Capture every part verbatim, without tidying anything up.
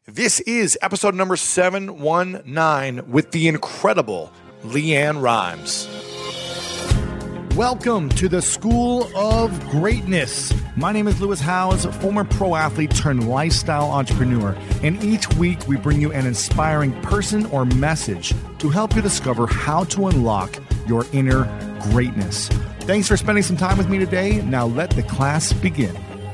This is episode number seven one nine with the incredible LeAnn Rimes. Welcome to the School of Greatness. My name is Lewis Howes, former pro athlete turned lifestyle entrepreneur, and each week we bring you an inspiring person or message to help you discover how to unlock your inner greatness. Thanks for spending some time with me today. Now let the class begin.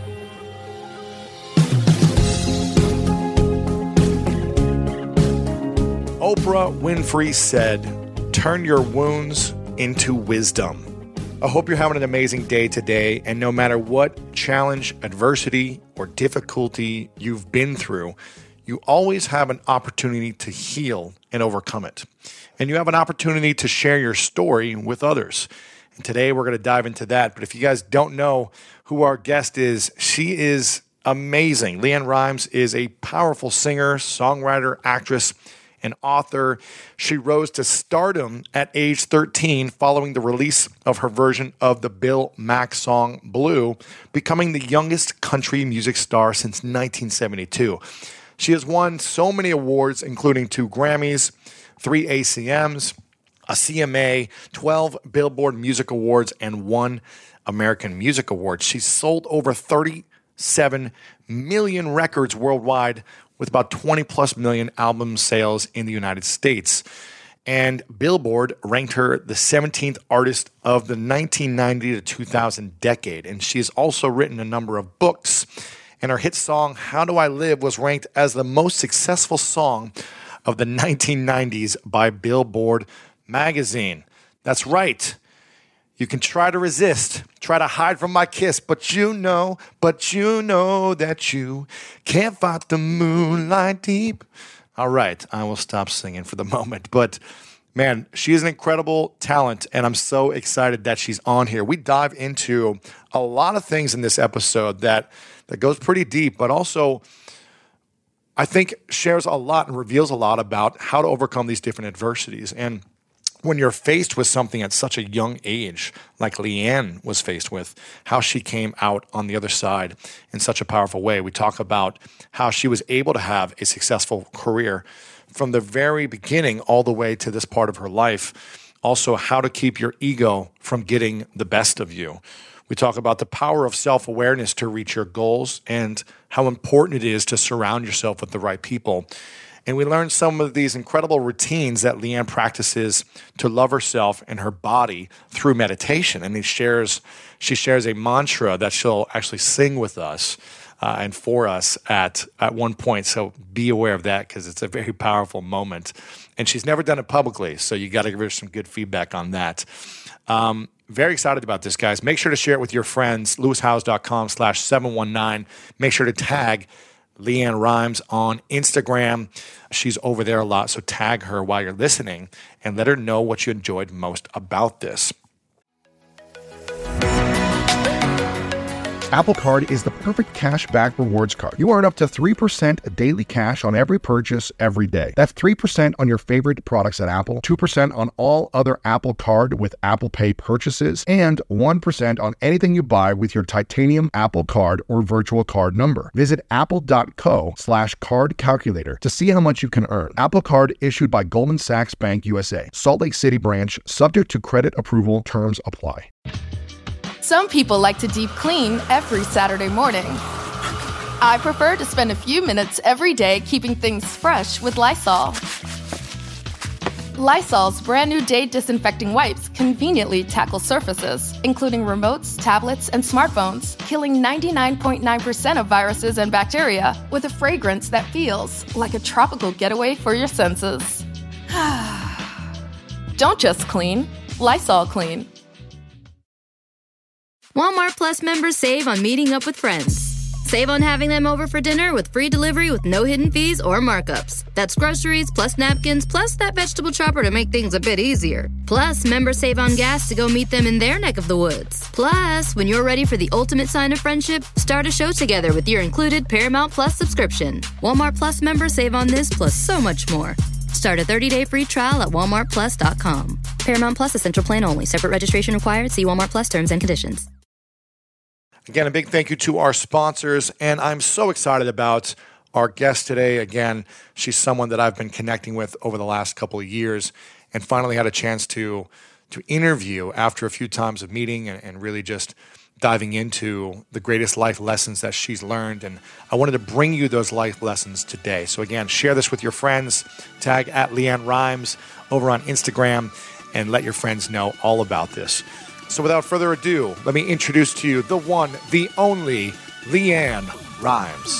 Oprah Winfrey said, "Turn your wounds into wisdom." I hope you're having an amazing day today, and no matter what challenge, adversity, or difficulty you've been through, you always have an opportunity to heal and overcome it. And you have an opportunity to share your story with others. And today we're going to dive into that. But if you guys don't know who our guest is, she is amazing. LeAnn Rimes is a powerful singer, songwriter, actress, an author. She rose to stardom at age thirteen following the release of her version of the Bill Mack song Blue, becoming the youngest country music star since nineteen seventy-two. She has won so many awards, including two Grammys, three A C Ms, a C M A, twelve Billboard Music Awards, and one American Music Award. She's sold over thirty-seven million records worldwide, with about twenty plus million album sales in the United States. And Billboard ranked her the seventeenth artist of the nineteen ninety to two thousand decade. And she has also written a number of books. And her hit song, How Do I Live, was ranked as the most successful song of the nineteen nineties by Billboard magazine. That's right. You can try to resist, try to hide from my kiss, but you know, but you know that you can't fight the moonlight deep. All right, I will stop singing for the moment. But man, she is an incredible talent, and I'm so excited that she's on here. We dive into a lot of things in this episode that, that goes pretty deep, but also I think shares a lot and reveals a lot about how to overcome these different adversities. And when you're faced with something at such a young age, like LeAnn was faced with, how she came out on the other side in such a powerful way. We talk about how she was able to have a successful career from the very beginning all the way to this part of her life. Also, how to keep your ego from getting the best of you. We talk about the power of self-awareness to reach your goals and how important it is to surround yourself with the right people. And we learned some of these incredible routines that LeAnn practices to love herself and her body through meditation. And he shares, she shares a mantra that she'll actually sing with us uh, and for us at, at one point. So be aware of that because it's a very powerful moment. And she's never done it publicly, so you got to give her some good feedback on that. Um, very excited about this, guys. Make sure to share it with your friends, lewishowes.com slash 719. Make sure to tag LeAnn Rimes on Instagram. She's over there a lot, so tag her while you're listening and let her know what you enjoyed most about this. Apple Card is the perfect cash back rewards card. You earn up to three percent daily cash on every purchase every day. That's three percent on your favorite products at Apple, two percent on all other Apple Card with Apple Pay purchases, and one percent on anything you buy with your titanium Apple Card or virtual card number. Visit apple.co slash card calculator to see how much you can earn. Apple Card issued by Goldman Sachs Bank U S A, Salt Lake City branch, subject to credit approval, terms apply. Some people like to deep clean every Saturday morning. I prefer to spend a few minutes every day keeping things fresh with Lysol. Lysol's brand new Day disinfecting wipes conveniently tackle surfaces, including remotes, tablets, and smartphones, killing ninety-nine point nine percent of viruses and bacteria with a fragrance that feels like a tropical getaway for your senses. Don't just clean, Lysol clean. Walmart Plus members save on meeting up with friends. Save on having them over for dinner with free delivery with no hidden fees or markups. That's groceries, plus napkins, plus that vegetable chopper to make things a bit easier. Plus, members save on gas to go meet them in their neck of the woods. Plus, when you're ready for the ultimate sign of friendship, start a show together with your included Paramount Plus subscription. Walmart Plus members save on this plus so much more. Start a thirty-day free trial at walmart plus dot com. Paramount Plus Essential Plan only. Separate registration required. See Walmart Plus terms and conditions. Again, a big thank you to our sponsors, and I'm so excited about Our guest today, again, she's someone that I've been connecting with over the last couple of years and finally had a chance to to interview after a few times of meeting and, and really just diving into the greatest life lessons that she's learned. And I wanted to bring you those life lessons today. So again, share this with your friends, tag at LeAnn Rimes over on Instagram, and let your friends know all about this. So without further ado, let me introduce to you the one, the only LeAnn Rimes.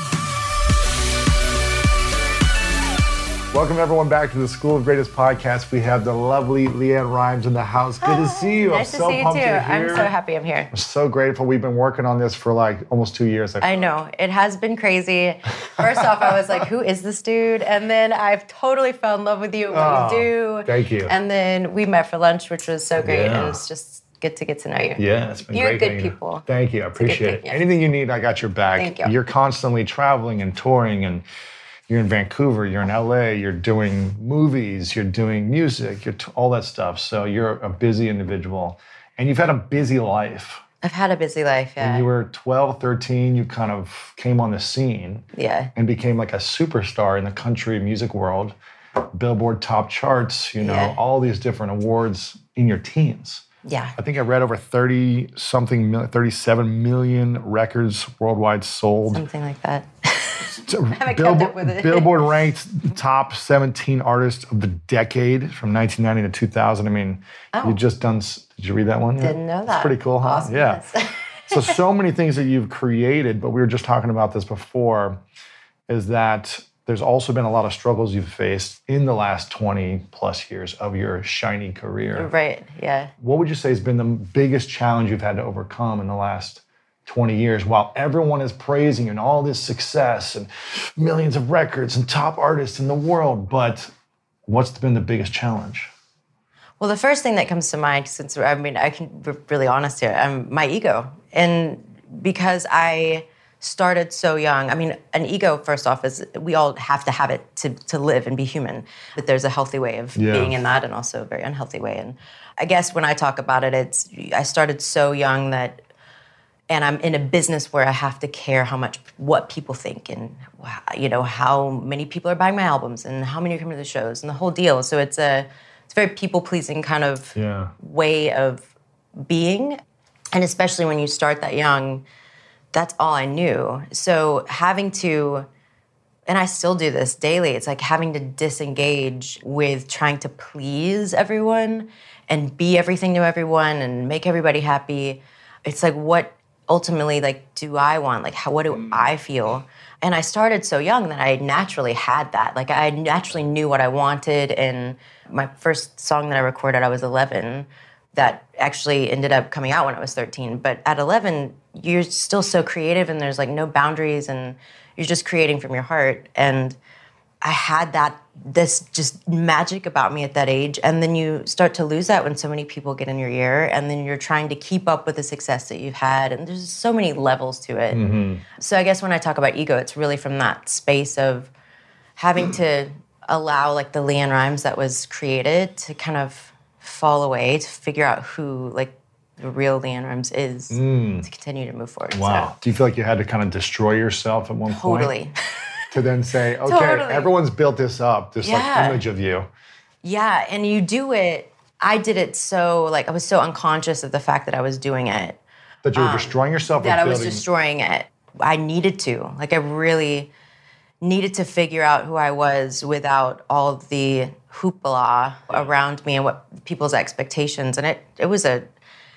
Welcome everyone back to the School of Greatest podcast. We have the lovely LeAnn Rimes in the house. Good to see you. Nice I'm to so see you pumped too. you're here. I'm so happy I'm here. I'm so grateful. We've been working on this for like almost two years. I, I know. It has been crazy. First off, I was like, who is this dude? And then I've totally fell in love with you and what Oh, you do. thank you. And then we met for lunch, which was so great. Yeah. And it was just good to get to know you. Yeah, it's been You're great. good getting you. people. Thank you. I appreciate it. thing, yeah. Anything you need, I got your back. Thank you. You're constantly traveling and touring, and you're in Vancouver, you're in L A, you're doing movies, you're doing music, you're t- all that stuff. So you're a busy individual, and you've had a busy life. I've had a busy life, yeah. When you were twelve, thirteen, you kind of came on the scene yeah. and became like a superstar in the country music world. Billboard top charts, you know, Yeah. all these different awards in your teens. Yeah. I think I read over thirty something, thirty-seven million records worldwide sold. Something like that. haven't kept up with it. Billboard ranked top seventeen artists of the decade from nineteen ninety to two thousand. I mean, Oh. you just done, s- did you read that one? Didn't know that. It's pretty cool, huh? Awesome. Yeah. Yes. so, so many things that you've created, but we were just talking about this before, is that there's also been a lot of struggles you've faced in the last twenty plus years of your shiny career. Right, yeah. What would you say has been the biggest challenge you've had to overcome in the last twenty years while everyone is praising you and all this success and millions of records and top artists in the world? But what's been the biggest challenge? Well, the first thing that comes to mind, since I mean, I can be really honest here, um, my ego. And because I started so young, I mean, an ego, first off, is we all have to have it to, to live and be human. But there's a healthy way of Yeah. being in that and also a very unhealthy way. And I guess when I talk about it, it's I started so young that, and I'm in a business where I have to care how much, what people think and, you know, how many people are buying my albums and how many are coming to the shows and the whole deal. So it's a, it's a very people-pleasing kind of Yeah. way of being. And especially when you start that young, that's all I knew. So having to, and I still do this daily, it's like having to disengage with trying to please everyone and be everything to everyone and make everybody happy. It's like, what ultimately, like, do I want? Like, how, what do I feel? And I started so young that I naturally had that. Like, I naturally knew what I wanted. And my first song that I recorded, I was eleven. That actually ended up coming out when I was thirteen. But at eleven, you're still so creative and there's like no boundaries and you're just creating from your heart. And I had that, this just magic about me at that age. And then you start to lose that when so many people get in your ear and then you're trying to keep up with the success that you've had. And there's so many levels to it. Mm-hmm. So I guess when I talk about ego, it's really from that space of having to allow like the LeAnn Rimes that was created to kind of fall away, to figure out who like the real LeAnn Rimes is mm. to continue to move forward. Wow. So, Do you feel like you had to kind of destroy yourself at one point? totally. To then say, okay, Totally. everyone's built this up, this Yeah. like image of you. Yeah, and you do it, I did it so, like, I was so unconscious of the fact that I was doing it. That you were destroying yourself. That or I was building... destroying it. I needed to. Like, I really needed to figure out who I was without all of the hoopla around me and what people's expectations. And it, it was a,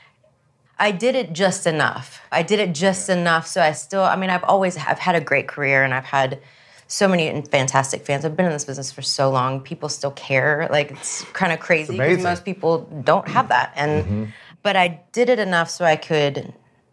I did it just enough. I did it just enough. So I still, I mean, I've always, I've had a great career and I've had so many fantastic fans. I've been in this business for so long. People still care. Like, it's kind of crazy because amazing. most people don't have that. And, Mm-hmm. but I did it enough so I could,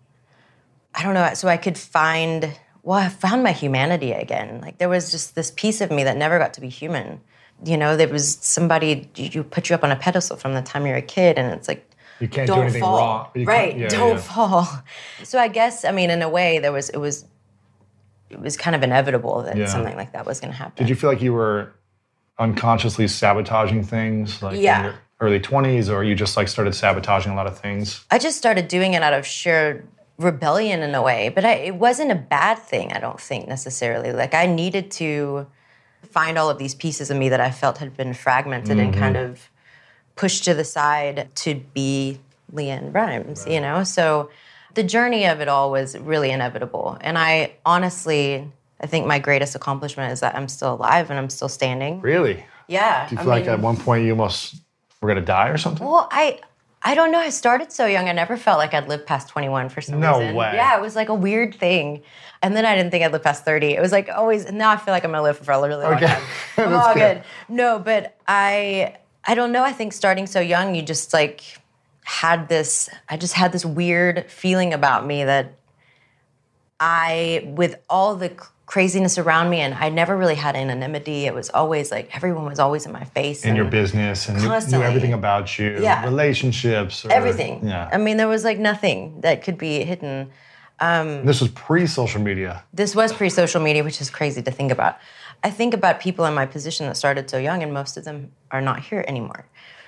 I don't know, so I could find, well, I found my humanity again. Like, there was just this piece of me that never got to be human. You know, there was somebody, you put you up on a pedestal from the time you're a kid, and it's like, You can't don't do anything fall. wrong. You right, can't- yeah, don't yeah. fall. So I guess, I mean, in a way, there was, it was, it was kind of inevitable that Yeah. something like that was going to happen. Did you feel like you were unconsciously sabotaging things, like Yeah. in your early twenties, or you just like started sabotaging a lot of things? I just started doing it out of sheer rebellion in a way, but I, it wasn't a bad thing, I don't think, necessarily. Like, I needed to find all of these pieces of me that I felt had been fragmented mm-hmm. and kind of pushed to the side to be LeAnn Rimes, right. you know? So the journey of it all was really inevitable. And I honestly, I think my greatest accomplishment is that I'm still alive and I'm still standing. Really? Yeah. Do you feel I like mean, at one point you almost were going to die or something? Well, I I don't know. I started so young. I never felt like I'd live past twenty-one for some no reason. No way. Yeah, it was like a weird thing. And then I didn't think I'd live past thirty. It was like always, now I feel like I'm going to live for a really long okay. time. I'm all good. good. No, but I, I don't know. I think starting so young, you just like had this, I just had this weird feeling about me that I, with all the craziness around me, and I never really had anonymity. It was always like, everyone was always in my face. In your business, and constantly. Knew everything about you. Yeah. Relationships. Or, everything. Yeah. I mean, there was like nothing that could be hidden. Um, this was pre-social media. This was pre-social media, which is crazy to think about. I think about people in my position that started so young, and most of them are not here anymore.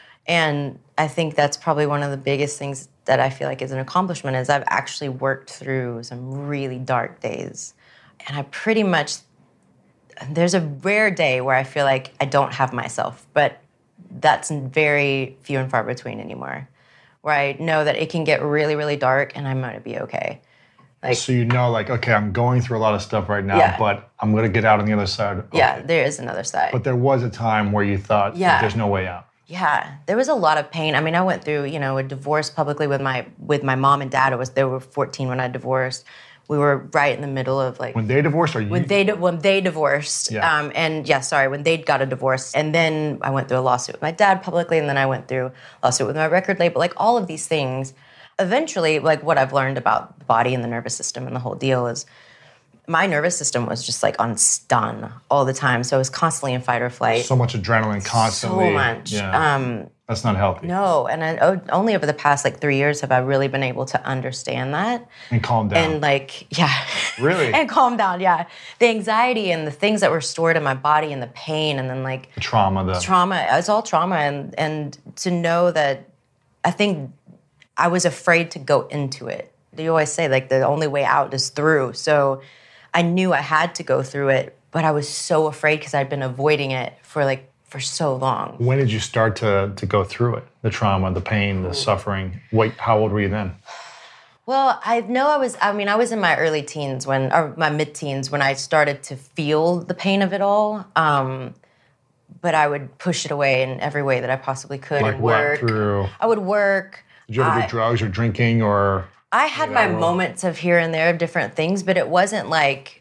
And I think that's probably one of the biggest things that I feel like is an accomplishment, is I've actually worked through some really dark days. And I pretty much, there's a rare day where I feel like I don't have myself, but that's very few and far between anymore, where I know that it can get really, really dark and I'm going to be okay. Like, so you know, like, okay, I'm going through a lot of stuff right now, yeah. but I'm going to get out on the other side. Okay. Yeah, there is another side. But there was a time where you thought, yeah. there's no way out. Yeah, there was a lot of pain. I mean, I went through, you know, a divorce publicly with my with my mom and dad. It was they were fourteen when I divorced. We were right in the middle of like when they divorced, or you? When they when they divorced, yeah. Um, and yeah, sorry, when they got a divorce, and then I went through a lawsuit with my dad publicly, and then I went through a lawsuit with my record label. Like all of these things, eventually, like what I've learned about the body and the nervous system and the whole deal is, my nervous system was just like on stun all the time, so I was constantly in fight or flight. So much adrenaline, constantly. So much. Yeah. Um, That's not healthy. No, and I, only over the past like three years have I really been able to understand that. And calm down. And like, yeah. Really? And calm down, yeah. The anxiety and the things that were stored in my body and the pain and then like... The trauma. The Trauma. It's all trauma. And, and to know that, I think I was afraid to go into it. You always say like the only way out is through. So I knew I had to go through it, but I was so afraid because I'd been avoiding it for like for so long. When did you start to to go through it? The trauma, the pain, the suffering. Wait, how old were you then? Well, I know I was, I mean, I was in my early teens when, or my mid-teens when I started to feel the pain of it all. Um, but I would push it away in every way that I possibly could. Like and work. What through? I would work. Did you ever I, do drugs or drinking or? I had my moments of here and there of different things, but it wasn't like,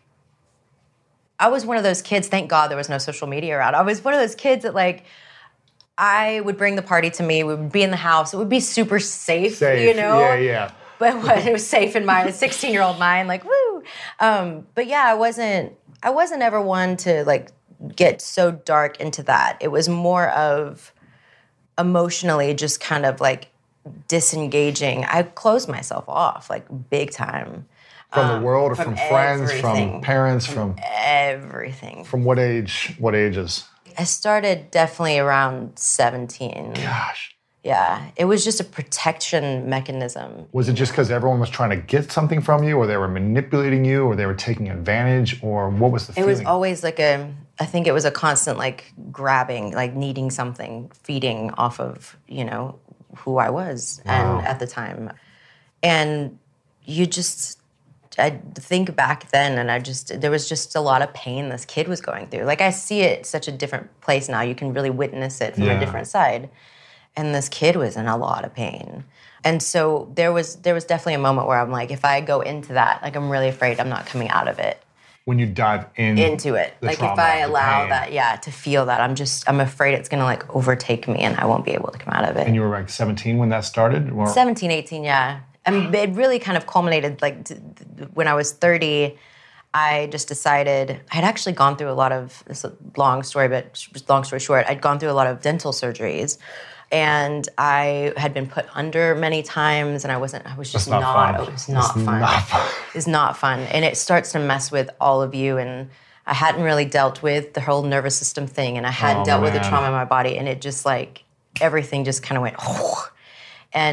I was one of those kids, thank God there was no social media around. I was one of those kids that like, I would bring the party to me, we would be in the house, it would be super safe, safe. you know? Yeah, yeah. But it was safe in my sixteen-year-old mind, like, woo! Um, but yeah, I wasn't, I wasn't ever one to like get so dark into that. It was more of emotionally just kind of like disengaging. I closed myself off, like big time. From um, the world or from from friends, everything. from parents, from, from... Everything. From what age, what ages? I started definitely around seventeen. Gosh. Yeah, it was just a protection mechanism. Was it just because everyone was trying to get something from you, or they were manipulating you, or they were taking advantage, or what was the it feeling? It was always like a, I think it was a constant like grabbing, like needing something, feeding off of, you know, who I was wow. and at the time. And you just, I think back then and I just, there was just a lot of pain this kid was going through. Like I see it such a different place now. You can really witness it from yeah. a different side. And this kid was in a lot of pain. And so there was there was definitely a moment where I'm like, if I go into that, like I'm really afraid I'm not coming out of it. When you dive in into it. Like trauma, if I allow pain. that, yeah, to feel that, I'm just, I'm afraid it's gonna like overtake me and I won't be able to come out of it. And you were like seventeen when that started? Or? seventeen, eighteen, yeah. I mean, it really kind of culminated like t- t- when I was thirty, I just decided, I had actually gone through a lot of, it's a long story, but long story short, I'd gone through a lot of dental surgeries. And I had been put under many times, and I wasn't, I was just not, not, fun. it was not it's fun. Not fun. It's not fun. And it starts to mess with all of you. And I hadn't really dealt with the whole nervous system thing, and I hadn't oh, dealt man. with the trauma in my body, and it just like, everything just kind of went, oh, and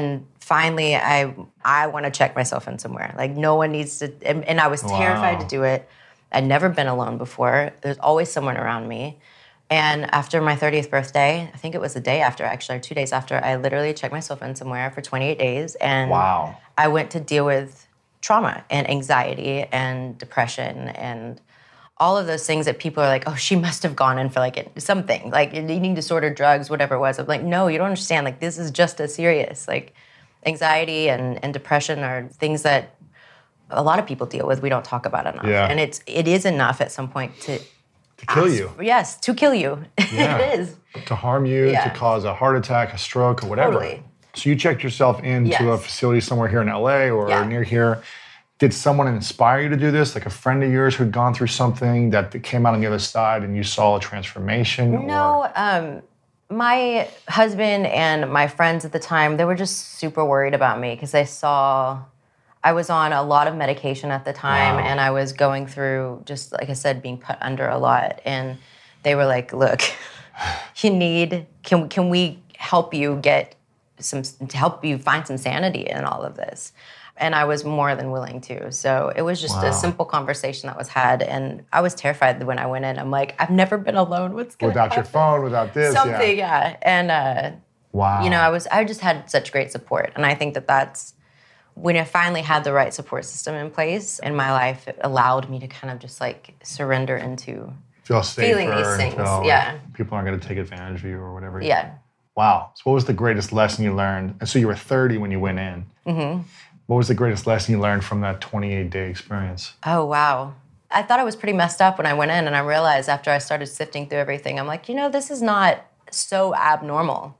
finally, I I want to check myself in somewhere. Like no one needs to, and, and I was terrified Wow. to do it. I'd never been alone before. There's always someone around me. And after my thirtieth birthday, I think it was the day after, actually, or two days after, I literally checked myself in somewhere for twenty-eight days. And Wow. I went to deal with trauma and anxiety and depression and all of those things that people are like, oh, she must have gone in for like something, like eating disorder, drugs, whatever it was. I'm like, no, you don't understand. Like, this is just as serious. Like, anxiety and, and depression are things that a lot of people deal with. We don't talk about enough. Yeah. And it's, it is enough at some point to... To kill ask- you. Yes, to kill you. Yeah. It is. To harm you, Yeah. to cause a heart attack, a stroke, or whatever. Totally. So you checked yourself into Yes. a facility somewhere here in L A or Yeah. near here. Did someone inspire you to do this? Like a friend of yours who'd gone through something that came out on the other side and you saw a transformation? No, Or, um, my husband and my friends at the time, they were just super worried about me because they saw I was on a lot of medication at the time Wow. and I was going through, just like I said, being put under a lot. And they were like, look, you need, can, can we help you get some, to help you find some sanity in all of this? And I was more than willing to. So it was just Wow. a simple conversation that was had. And I was terrified when I went in. I'm like, I've never been alone. What's going without your phone, without this. Something, Yeah. yeah. And, uh, Wow. you know, I was, I just had such great support. And I think that that's, when I finally had the right support system in place in my life, it allowed me to kind of just like surrender into, Feel safer. feeling these and things, feel like yeah. people aren't going to take advantage of you or whatever. yeah. Wow. So what was the greatest lesson you learned? And so you were thirty when you went in. Mm-hmm. What was the greatest lesson you learned from that twenty-eight day experience? Oh, wow. I thought I was pretty messed up when I went in, and I realized after I started sifting through everything, I'm like, you know, this is not so abnormal.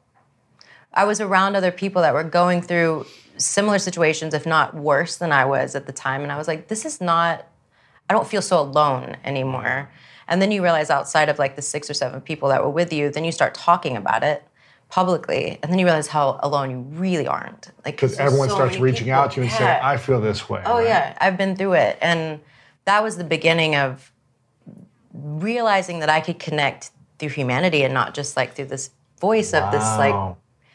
I was around other people that were going through similar situations, if not worse than I was at the time, and I was like, this is not, I don't feel so alone anymore. And then you realize outside of like the six or seven people that were with you, then you start talking about it publicly, and then you realize how alone you really aren't. Like, Because there's everyone so starts many reaching people. out to you and Yeah. saying, I feel this way. Oh right? yeah, I've been through it. And that was the beginning of realizing that I could connect through humanity and not just like through this voice of this like Wow.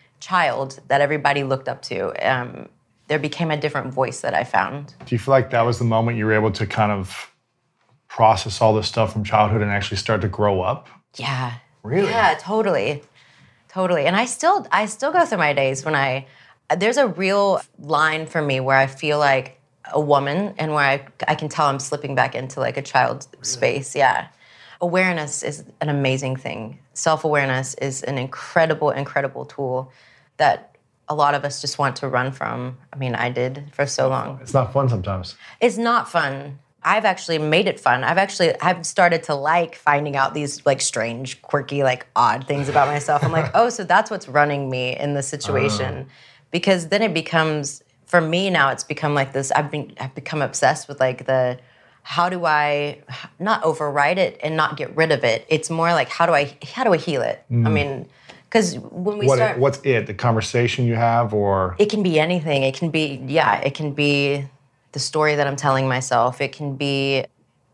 child that everybody looked up to. Um, there became a different voice that I found. Do you feel like that was the moment you were able to kind of process all this stuff from childhood and actually start to grow up? Yeah. Really? Yeah, totally. Totally. And I still I still go through my days when I there's a real line for me where I feel like a woman and where I I can tell I'm slipping back into like a child space. Yeah. Awareness is an amazing thing. Self-awareness is an incredible, incredible tool that a lot of us just want to run from. I mean, I did for so long. It's not fun sometimes. It's not fun. I've actually made it fun. I've actually, I've started to like finding out these like strange, quirky, like odd things about myself. I'm like, oh, so that's what's running me in this situation. Because then it becomes, for me now, it's become like this, I've been, I've become obsessed with like the, how do I not override it and not get rid of it? It's more like, how do I, how do I heal it? I mean, because when we What, start, what's it? The conversation you have or? it can be anything. It can be, yeah, it can be the story that I'm telling myself. It can be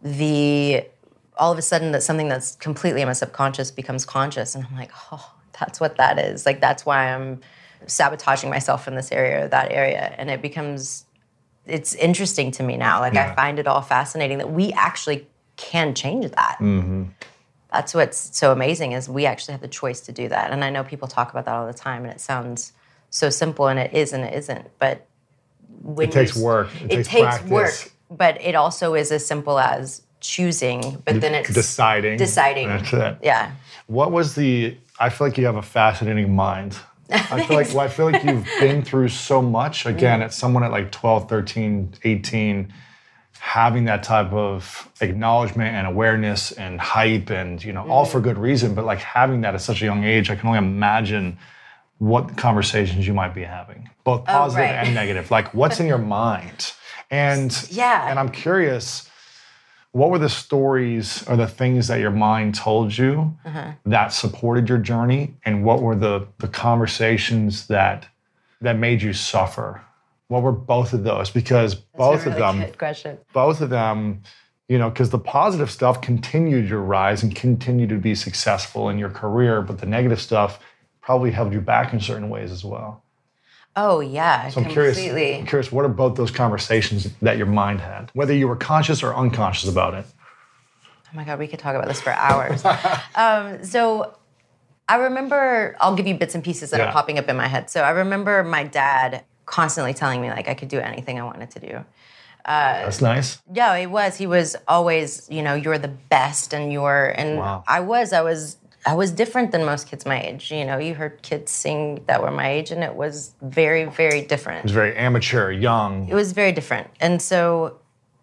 the, all of a sudden that something that's completely in my subconscious becomes conscious. And I'm like, oh, that's what that is. Like, that's why I'm sabotaging myself in this area or that area. And it becomes, it's interesting to me now. Like, Yeah. I find it all fascinating that we actually can change that. Mm-hmm. That's what's so amazing is we actually have the choice to do that. And I know people talk about that all the time, and it sounds so simple, and it is and it isn't. But when It takes you- work. It It, takes takes, practice. work, but it also is as simple as choosing. But then it's Deciding. Deciding. That's it. Yeah. What was the, I feel like you have a fascinating mind. I feel like well, I feel like you've been through so much. Again, as someone at like twelve, thirteen, eighteen, having that type of acknowledgement and awareness and hype and, you know, all for good reason, but like having that at such a young age, I can only imagine what conversations you might be having, both positive right. and negative. Like what's in your mind? And Yeah. and I'm curious, what were the stories or the things that your mind told you that supported your journey? And what were the, the conversations that that made you suffer? What were both of those? Because both That's a of really them, good question. both of them, you know, because the positive stuff continued your rise and continued to be successful in your career, but the negative stuff probably held you back in certain ways as well. Oh, yeah, so I'm completely. Curious, I'm curious, what are both those conversations that your mind had? Whether you were conscious or unconscious about it. Oh my God, we could talk about this for hours. um, so I remember, I'll give you bits and pieces that yeah. are popping up in my head. So I remember my dad constantly telling me like I could do anything I wanted to do. Uh, That's nice. Yeah, it was. He was always, you know, you're the best, and you're, and wow. I was, I was, I was different than most kids my age. You know, you heard kids sing that were my age, and it was very, very different. It was very amateur, young. It was very different, and so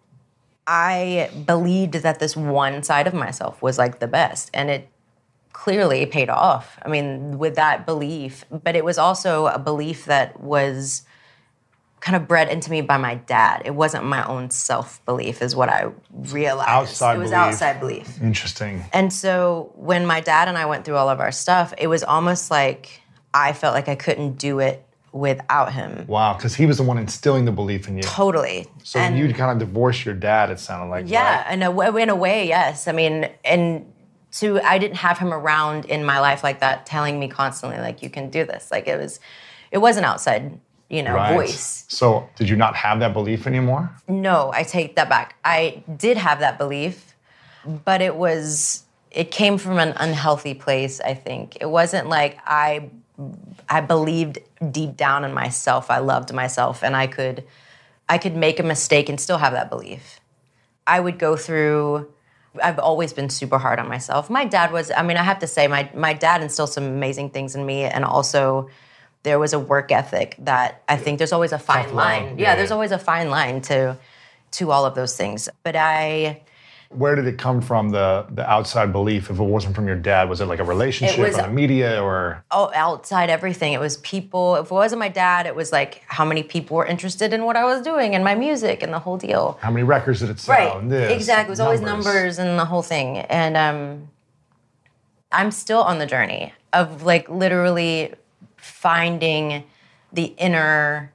I believed that this one side of myself was like the best, and it clearly paid off. I mean, with that belief, but it was also a belief that was kind of bred into me by my dad. It wasn't my own self-belief is what I realized. Outside It was belief. outside belief. Interesting. And so when my dad and I went through all of our stuff, it was almost like I felt like I couldn't do it without him. Wow, because he was the one instilling the belief in you. Totally. So and you'd kind of divorce your dad, it sounded like. Yeah, right? in a, way, in a way, yes. I mean, and to I didn't have him around in my life like that telling me constantly, like, you can do this. Like, it was, it was an outside, you know, right. voice. So did you not have that belief anymore? No, I take that back. I did have that belief, but it was, it came from an unhealthy place, I think. It wasn't like I, I believed deep down in myself, I loved myself, and I could, I could make a mistake and still have that belief. I would go through, I've always been super hard on myself. My dad was, I mean, I have to say, my, my dad instilled some amazing things in me, and also there was a work ethic that I think there's always a fine Tough line. line. Yeah, Yeah, there's yeah. always a fine line to to all of those things. But I... Where did it come from, the the outside belief, if it wasn't from your dad? Was it like a relationship was- or the media or? Oh, outside everything. It was people. If it wasn't my dad, it was like how many people were interested in what I was doing and my music and the whole deal. How many records did it sell? Right, And this, exactly. It was always numbers. numbers and the whole thing. And um, I'm still on the journey of like literally finding the inner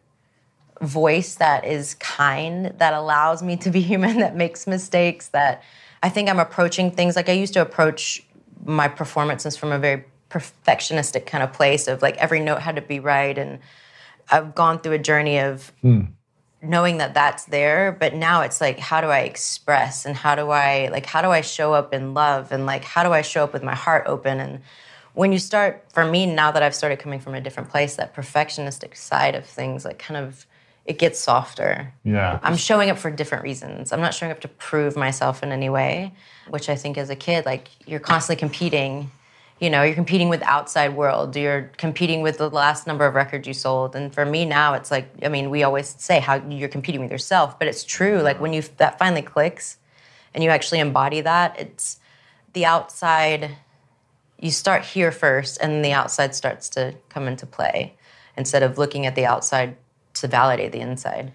voice that is kind, that allows me to be human, that makes mistakes, that I think I'm approaching things like I used to approach my performances from a very perfectionistic kind of place of like every note had to be right. And I've gone through a journey of Hmm. knowing that that's there, but now it's like, how do I express and how do I, like, how do I show up in love and like, how do I show up with my heart open? And when you start, for me, now that I've started coming from a different place, that perfectionistic side of things, like kind of, it gets softer. Yeah. I'm showing up for different reasons. I'm not showing up to prove myself in any way, which I think as a kid, like you're constantly competing. You know, you're competing with the outside world. You're competing with the last number of records you sold. And for me now, it's like, I mean, we always say how you're competing with yourself, but it's true. Like when you that finally clicks and you actually embody that, it's the outside, you start here first and the outside starts to come into play instead of looking at the outside to validate the inside.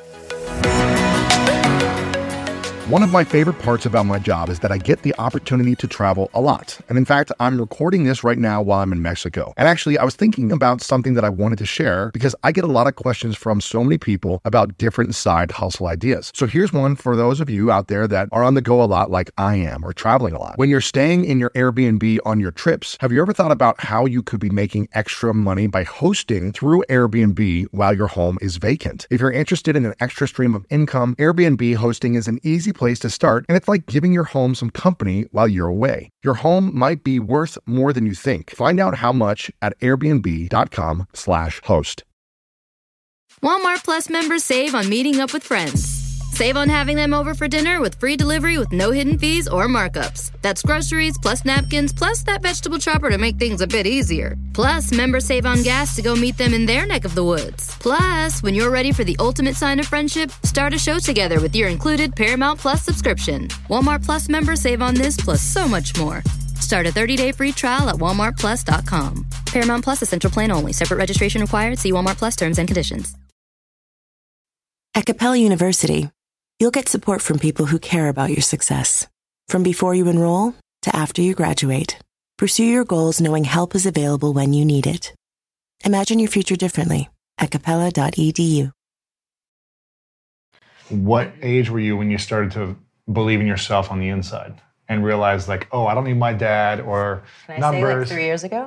One of my favorite parts about my job is that I get the opportunity to travel a lot. And in fact, I'm recording this right now while I'm in Mexico. And actually, I was thinking about something that I wanted to share because I get a lot of questions from so many people about different side hustle ideas. So here's one for those of you out there that are on the go a lot like I am or traveling a lot. When you're staying in your Airbnb on your trips, have you ever thought about how you could be making extra money by hosting through Airbnb while your home is vacant? If you're interested in an extra stream of income, Airbnb hosting is an easy place to start, and it's like giving your home some company while you're away. Your home might be worth more than you think. Find out how much at airbnb.com slash host. Walmart Plus members save on meeting up with friends. Save on having them over for dinner with free delivery with no hidden fees or markups. That's groceries plus napkins plus that vegetable chopper to make things a bit easier. Plus, members save on gas to go meet them in their neck of the woods. Plus, when you're ready for the ultimate sign of friendship, start a show together with your included Paramount Plus subscription. Walmart Plus members save on this plus so much more. Start a thirty-day free trial at walmart plus dot com. Paramount Plus Essential Plan only. Separate registration required. See Walmart Plus terms and conditions. At Capella University, you'll get support from people who care about your success. From before you enroll to after you graduate, pursue your goals knowing help is available when you need it. Imagine your future differently at capella dot e d u. What age were you when you started to believe in yourself on the inside and realized like, oh, I don't need my dad or Can I numbers? say like three years ago?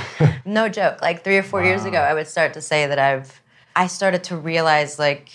No joke. Like three or four wow. years ago, I would start to say that I've, I started to realize like.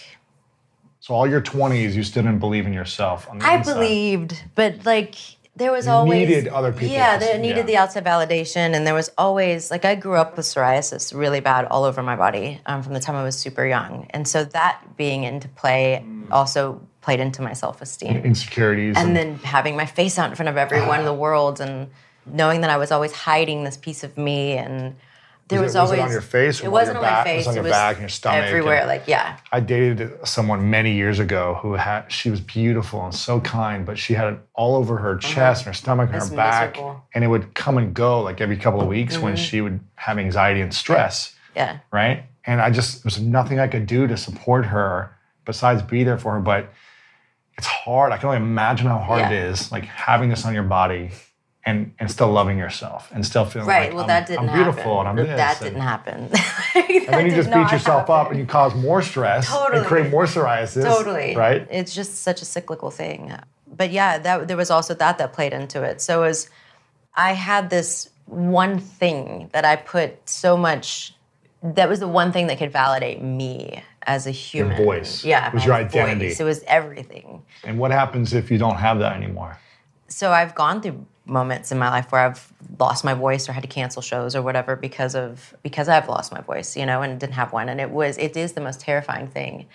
So all your twenties, you still didn't believe in yourself on the I inside. believed, but like there was you always. needed other people. Yeah, to, there needed yeah. the outside validation. And there was always, like I grew up with psoriasis really bad all over my body um, from the time I was super young. And so that being into play mm. also played into my self-esteem. Insecurities. And, and then having my face out in front of everyone in the world and knowing that I was always hiding this piece of me. And there was, was, it, was always... it on your face? Or it wasn't your on back? my face. It was on your it was back and your stomach. Everywhere, and like, yeah. I dated someone many years ago who had, she was beautiful and so kind, but she had it all over her chest uh-huh. and her stomach and That's her back. Miserable. And it would come and go like every couple of weeks mm-hmm. when she would have anxiety and stress. Yeah. Right? And I just, there was nothing I could do to support her besides be there for her. But it's hard. I can only imagine how hard yeah. it is, like having this on your body and, and still loving yourself and still feeling right. like well, I'm, that didn't I'm beautiful happen. and I'm that, this. That and, didn't happen. like, and then you just beat yourself happen. up and you cause more stress totally. and create more psoriasis. Totally. Right? It's just such a cyclical thing. But yeah, that there was also that that played into it. So it was, I had this one thing that I put so much, that was the one thing that could validate me as a human. Your voice. Yeah. It was your identity. Voice. It was everything. And what happens if you don't have that anymore? So I've gone through moments in my life where I've lost my voice or had to cancel shows or whatever because of because I've lost my voice, you know, and didn't have one. And it was it is the most terrifying thing.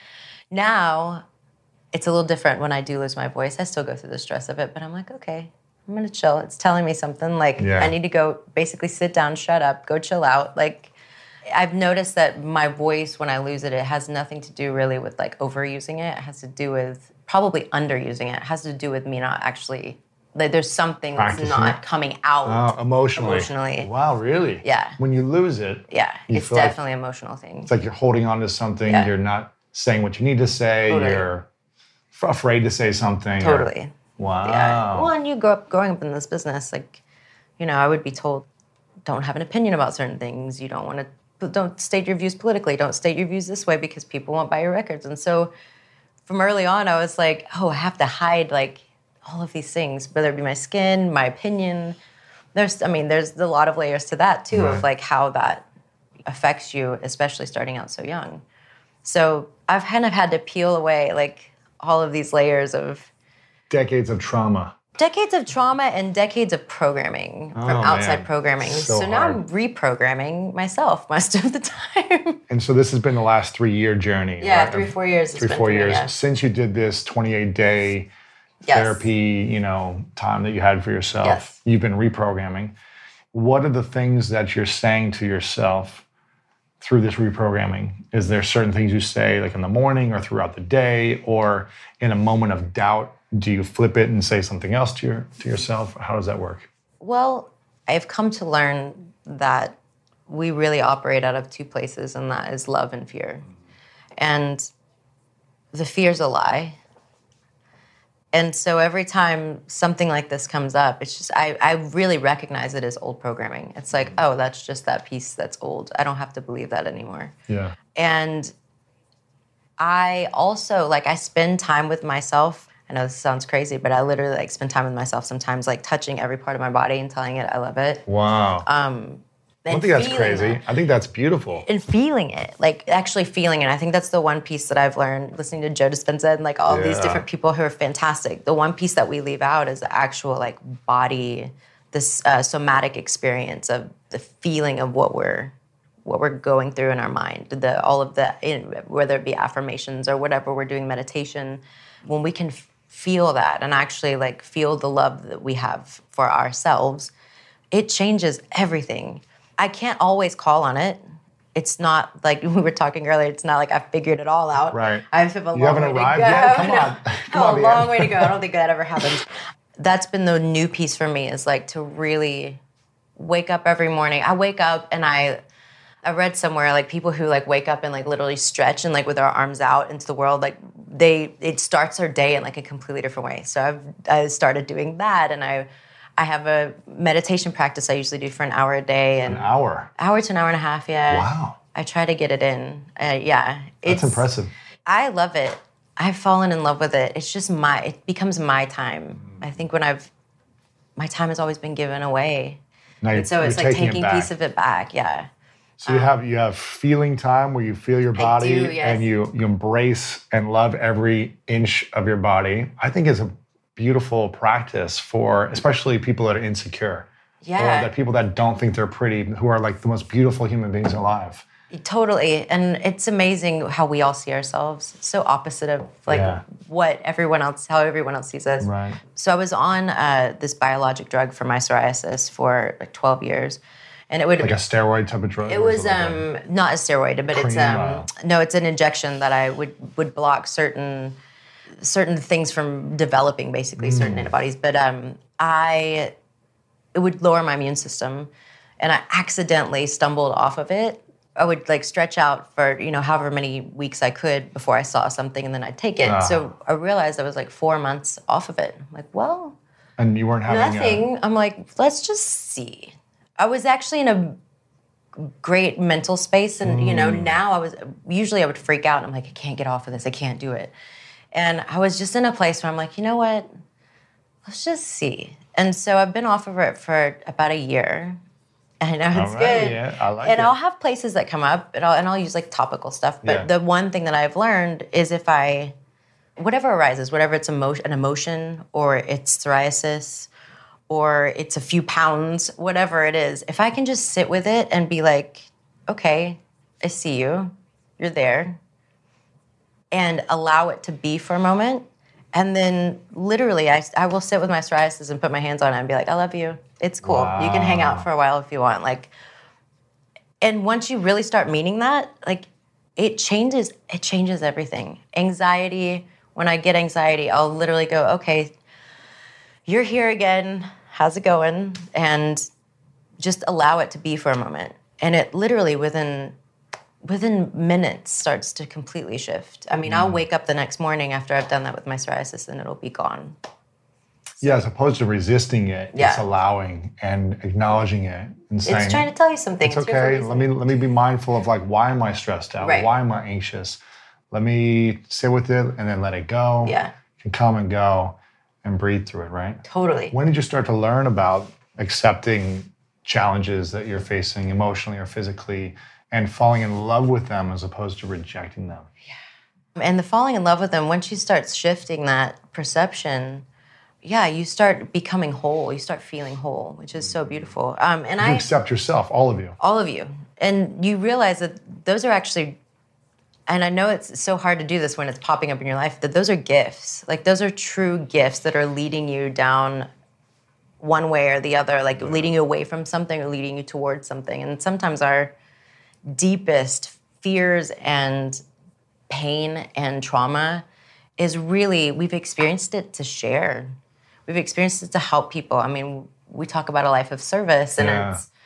Now, it's a little different when I do lose my voice. I still go through the stress of it, but I'm like, okay, I'm gonna chill. It's telling me something. Like yeah. I need to go basically sit down, shut up, go chill out. Like I've noticed that my voice, when I lose it, it has nothing to do really with like overusing it. It has to do with probably underusing it. It has to do with me not actually, like there's something Practicing that's not it. coming out oh, emotionally. emotionally. Wow, really? Yeah. When you lose it. Yeah, it's definitely an like, emotional thing. It's like you're holding on to something. Yeah. You're not saying what you need to say. Totally. You're f- afraid to say something. Totally. Or, wow. Yeah. Well, and you grow up growing up in this business, like, you know, I would be told, don't have an opinion about certain things. You don't want to, don't state your views politically. Don't state your views this way because people won't buy your records. And so from early on, I was like, oh, I have to hide, like, all of these things, whether it be my skin, my opinion. There's, I mean, there's a lot of layers to that, too, right. of, like, how that affects you, especially starting out so young. So I've kind of had to peel away, like, all of these layers of... Decades of trauma. Decades of trauma and decades of programming oh, from outside man. programming. So, so now hard. I'm reprogramming myself most of the time. And so this has been the last three-year journey. Yeah, right? three, four years. Three, four years. Yeah. Since you did this twenty-eight day yes. therapy, you know, time that you had for yourself, yes. you've been reprogramming. What are the things that you're saying to yourself through this reprogramming? Is there certain things you say like in the morning or throughout the day, or in a moment of doubt, do you flip it and say something else to your to yourself? How does that work? Well, I've come to learn that we really operate out of two places, and that is love and fear. And the fear's a lie. And so every time something like this comes up, it's just, I, I really recognize it as old programming. It's like, oh, that's just that piece that's old. I don't have to believe that anymore. Yeah. And I also, like, I spend time with myself. I know this sounds crazy, but I literally, like, spend time with myself sometimes, like, touching every part of my body and telling it I love it. Wow. Um, I don't think that's crazy. It. I think that's beautiful. And feeling it, like actually feeling it. I think that's the one piece that I've learned listening to Joe Dispenza and like all yeah. these different people who are fantastic. The one piece that we leave out is the actual like body, this uh, somatic experience of the feeling of what we're what we're going through in our mind. The all of the, whether it be affirmations or whatever we're doing, meditation, when we can f- feel that and actually like feel the love that we have for ourselves, it changes everything. I can't always call on it. It's not like we were talking earlier. It's not like I've figured it all out. Right. I have a long you haven't way arrived to go. yet? Come no. on. Come no, on, a long way to go. I don't think that ever happens. That's been the new piece for me is like to really wake up every morning. I wake up and I, I read somewhere like people who like wake up and like literally stretch and like with their arms out into the world, like they, it starts their day in like a completely different way. So I've I started doing that and I. I have a meditation practice I usually do for an hour a day. And an hour? Hour to an hour and a half, yeah. Wow. I try to get it in. Uh, yeah. That's it's, impressive. I love it. I've fallen in love with it. It's just my, it becomes my time. I think when I've my time has always been given away. Now And so it's you're like taking it taking a back. piece of it back. Yeah. So you have you have feeling time where you feel your body do, yes. and you you embrace and love every inch of your body. I think it's a beautiful practice for especially people that are insecure. Yeah. Or that people that don't think they're pretty, who are like the most beautiful human beings alive. Totally. And it's amazing how we all see ourselves. So opposite of like Yeah. what everyone else, how everyone else sees us. Right. So I was on uh, this biologic drug for my psoriasis for like twelve years. And it would Like a steroid type of drug? It or was is it like a- um, not a steroid, but it's Cream, um, uh, no, it's an injection that I would would block certain certain things from developing, basically certain Mm. antibodies. But um, I it would lower my immune system, and I accidentally stumbled off of it. I would like stretch out for you know however many weeks I could before I saw something, and then I'd take it. Ah. So I realized I was like four months off of it. I'm like, well, And you weren't having nothing. I'm like, let's just see. I was actually in a great mental space, and you know, now I was usually I would freak out. And I'm like, I can't get off of this. I can't do it. And I was just in a place where I'm like, you know what? Let's just see. And so I've been off of it for about a year. I know it's All right, good. yeah, I like and it. I'll have places that come up, and I'll, and I'll use like topical stuff. But Yeah. the one thing that I've learned is if I, whatever arises, whatever it's emotion, an emotion, or it's psoriasis, or it's a few pounds, whatever it is, if I can just sit with it and be like, okay, I see you, you're there, and allow it to be for a moment, and then literally I, I will sit with my psoriasis and put my hands on it and be like, I love you. It's cool. You can hang out for a while if you want. Like, and once you really start meaning that, like, it changes, it changes everything. Anxiety, when I get anxiety, I'll literally go, okay, you're here again. How's it going? And just allow it to be for a moment. And it literally within within minutes starts to completely shift. I mean, I'll wake up the next morning after I've done that with my psoriasis and it'll be gone. Yeah, as opposed to resisting it, Yeah. it's allowing and acknowledging it and saying, It's trying to tell you something. it's here for a okay. reason. Let me let me be mindful of like, why am I stressed out? Right. Why am I anxious? Let me sit with it and then let it go. Yeah. It can come and go and breathe through it, right? Totally. When did you start to learn about accepting challenges that you're facing emotionally or physically and falling in love with them as opposed to rejecting them? And the falling in love with them, once you start shifting that perception, yeah, you start becoming whole. You start feeling whole, which is so beautiful. Um, and You I, accept yourself, all of you. all of you, and you realize that those are actually, and I know it's so hard to do this when it's popping up in your life, that those are gifts. Like those are true gifts that are leading you down one way or the other, like leading you away from something or leading you towards something. And sometimes our deepest fears and pain and trauma is really, we've experienced it to share. We've experienced it to help people. I mean, we talk about a life of service, and Yeah. it's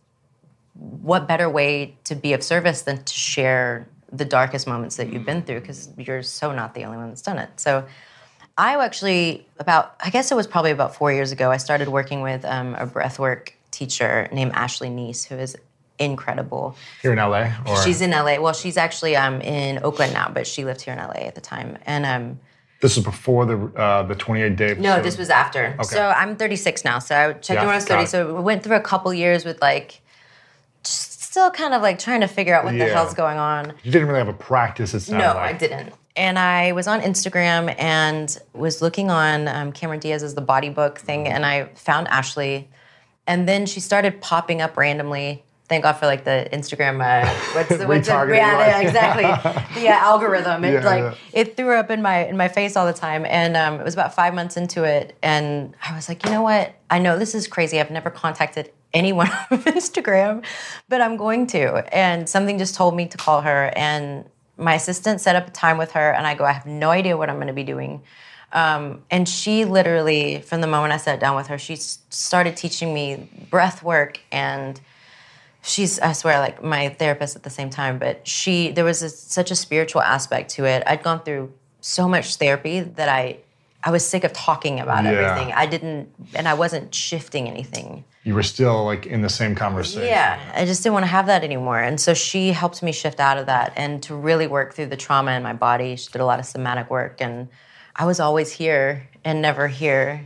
what better way to be of service than to share the darkest moments that you've been through, because you're so not the only one that's done it. So I actually, about, I guess it was probably about four years ago, I started working with um, a breathwork teacher named Ashley Neese, who is incredible. Here in L A? Or? She's in L A. Well, she's actually um, in Oakland now, but she lived here in L A at the time. And um, This is before the uh, the twenty-eight day. no, this was after. So I'm thirty-six now. So I checked Yeah, in when I was got thirty. it. So we went through a couple years with like, just still kind of like trying to figure out what the Yeah. hell's going on. You didn't really have a practice, it sounded No, like. I didn't. And I was on Instagram and was looking on um, Cameron Diaz's The Body Book thing, and I found Ashley. And then she started popping up randomly. Thank God for like the Instagram, uh, what's the, what's the Retargeting, yeah, right? yeah, exactly. The uh, algorithm. It Yeah, like yeah. it threw up in my in my face all the time. And um, it was about five months into it, and I was like, you know what? I know this is crazy. I've never contacted anyone on Instagram, but I'm going to. And something just told me to call her, and my assistant set up a time with her, and I go, I have no idea what I'm going to be doing. Um, and she literally, from the moment I sat down with her, she s- started teaching me breath work, and she's, I swear, like my therapist at the same time, but she, there was a, such a spiritual aspect to it. I'd gone through so much therapy that I, I was sick of talking about Yeah. everything. I didn't, and I wasn't shifting anything. You were still like in the same conversation. Yeah, I just didn't want to have that anymore. And so she helped me shift out of that and to really work through the trauma in my body. She did a lot of somatic work, and I was always here and never here,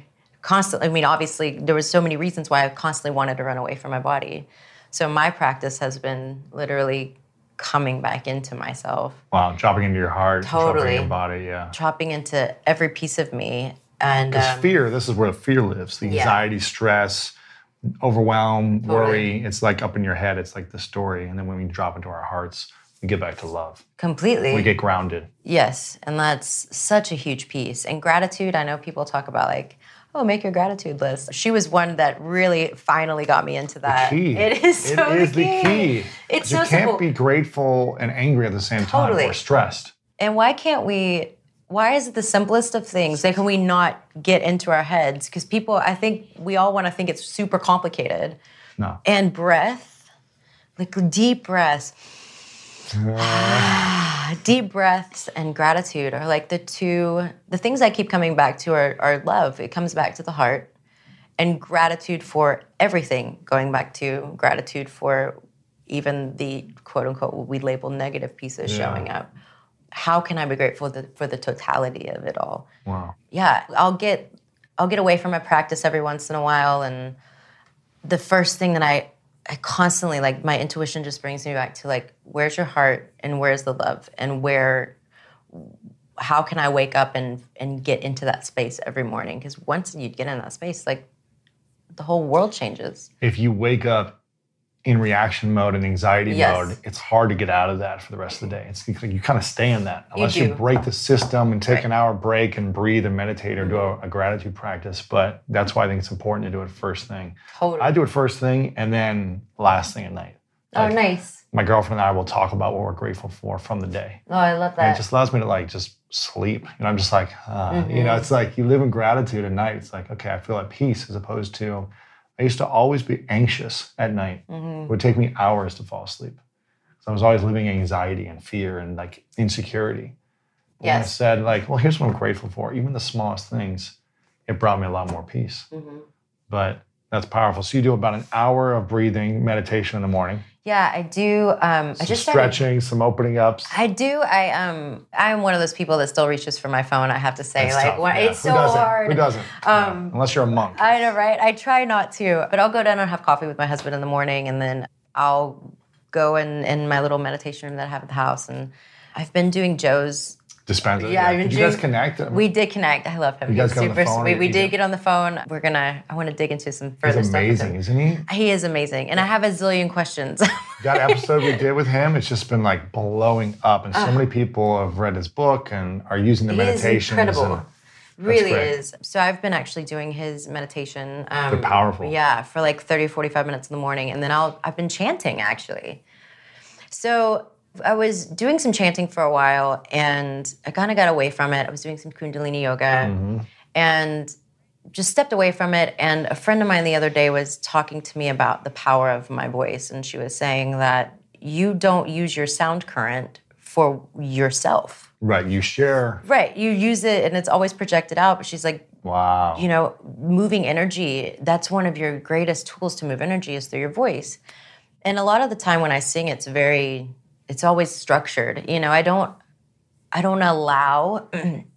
constantly, I mean, obviously, there was so many reasons why I constantly wanted to run away from my body. So my practice has been literally coming back into myself. Wow, dropping into your heart, Totally. dropping into your body, yeah. Dropping into every piece of me. And Because um, fear, this is where fear lives. The Yeah. anxiety, stress, overwhelm, Totally. worry. It's like up in your head. It's like the story. And then when we drop into our hearts, we get back to love. completely. We get grounded. Yes, and that's such a huge piece. And gratitude, I know people talk about like, oh, make your gratitude list. She was one that really finally got me into that. Key. It is so It is the the key. key. It's you so can't simple. be grateful and angry at the same time Totally. or stressed. And why can't we, why is it the simplest of things? Like, can we not get into our heads? Because people, I think we all want to think it's super complicated. No. And breath, like deep breaths. Deep breaths and gratitude are like the two, the things I keep coming back to are, are love. It comes back to the heart. And gratitude for everything, going back to gratitude for even the quote unquote, what we label negative pieces Yeah. showing up. How can I be grateful th- for the totality of it all? Wow. Yeah, I'll get I'll get away from my practice every once in a while, and the first thing that I I constantly, like, my intuition just brings me back to, like, where's your heart and where's the love and where, how can I wake up and and get into that space every morning? Because once you get in that space, like, the whole world changes. If you wake up in reaction mode and anxiety Yes. mode, it's hard to get out of that for the rest of the day. It's like you kind of stay in that unless you, do. break the system and take Right. an hour break and breathe and meditate or do a, a gratitude practice. But that's why I think it's important to do it first thing. Totally. I do it first thing and then last thing at night. Oh, Like, nice. My girlfriend and I will talk about what we're grateful for from the day. Oh, I love And that. it just allows me to like just sleep. And I'm just like, uh, Mm-hmm. you know, it's like you live in gratitude at night. It's like, okay, I feel at peace, as opposed to, I used to always be anxious at night. Mm-hmm. It would take me hours to fall asleep. So I was always living in anxiety and fear and like insecurity. When I Yes. said like, well, here's what I'm grateful for. Even the smallest things, it brought me a lot more peace. Mm-hmm. But that's powerful. So you do about an hour of breathing meditation in the morning. Yeah, I do. Um, I Some just started. stretching, some opening ups. I do. I um. I'm one of those people that still reaches for my phone. I have to say, It's like, tough, when, yeah. it's Who so doesn't? hard. Who doesn't? Um, Yeah. Unless you're a monk. I know, right? I try not to, but I'll go down and have coffee with my husband in the morning, and then I'll go in in my little meditation room that I have at the house. And I've been doing Joe's. Dispenser. Yeah, I've been Did you guys doing- connect? We did connect. I love him. You guys He's got on the super phone, sweet. We you did did? get on the phone. We're gonna. I want to dig into some further He's stuff. with amazing, him. isn't he? He is amazing, and I have a zillion questions. That episode we did with him, it's just been like blowing up. And so many people have read his book and are using the It is meditations. incredible. and- Really great. is. So I've been actually doing his meditation. Um, They're powerful. Yeah, for like thirty, forty-five minutes in the morning. And then I'll, I've been chanting actually. So I was doing some chanting for a while and I kind of got away from it. I was doing some Kundalini yoga Mm-hmm. and just stepped away from it. And a friend of mine the other day was talking to me about the power of my voice. And she was saying that you don't use your sound current for yourself. Right, you share. Right, you use it and it's always projected out, but she's like, Wow. you know, moving energy, that's one of your greatest tools to move energy is through your voice. And a lot of the time when I sing, it's very, it's always structured. You know, I don't, I don't allow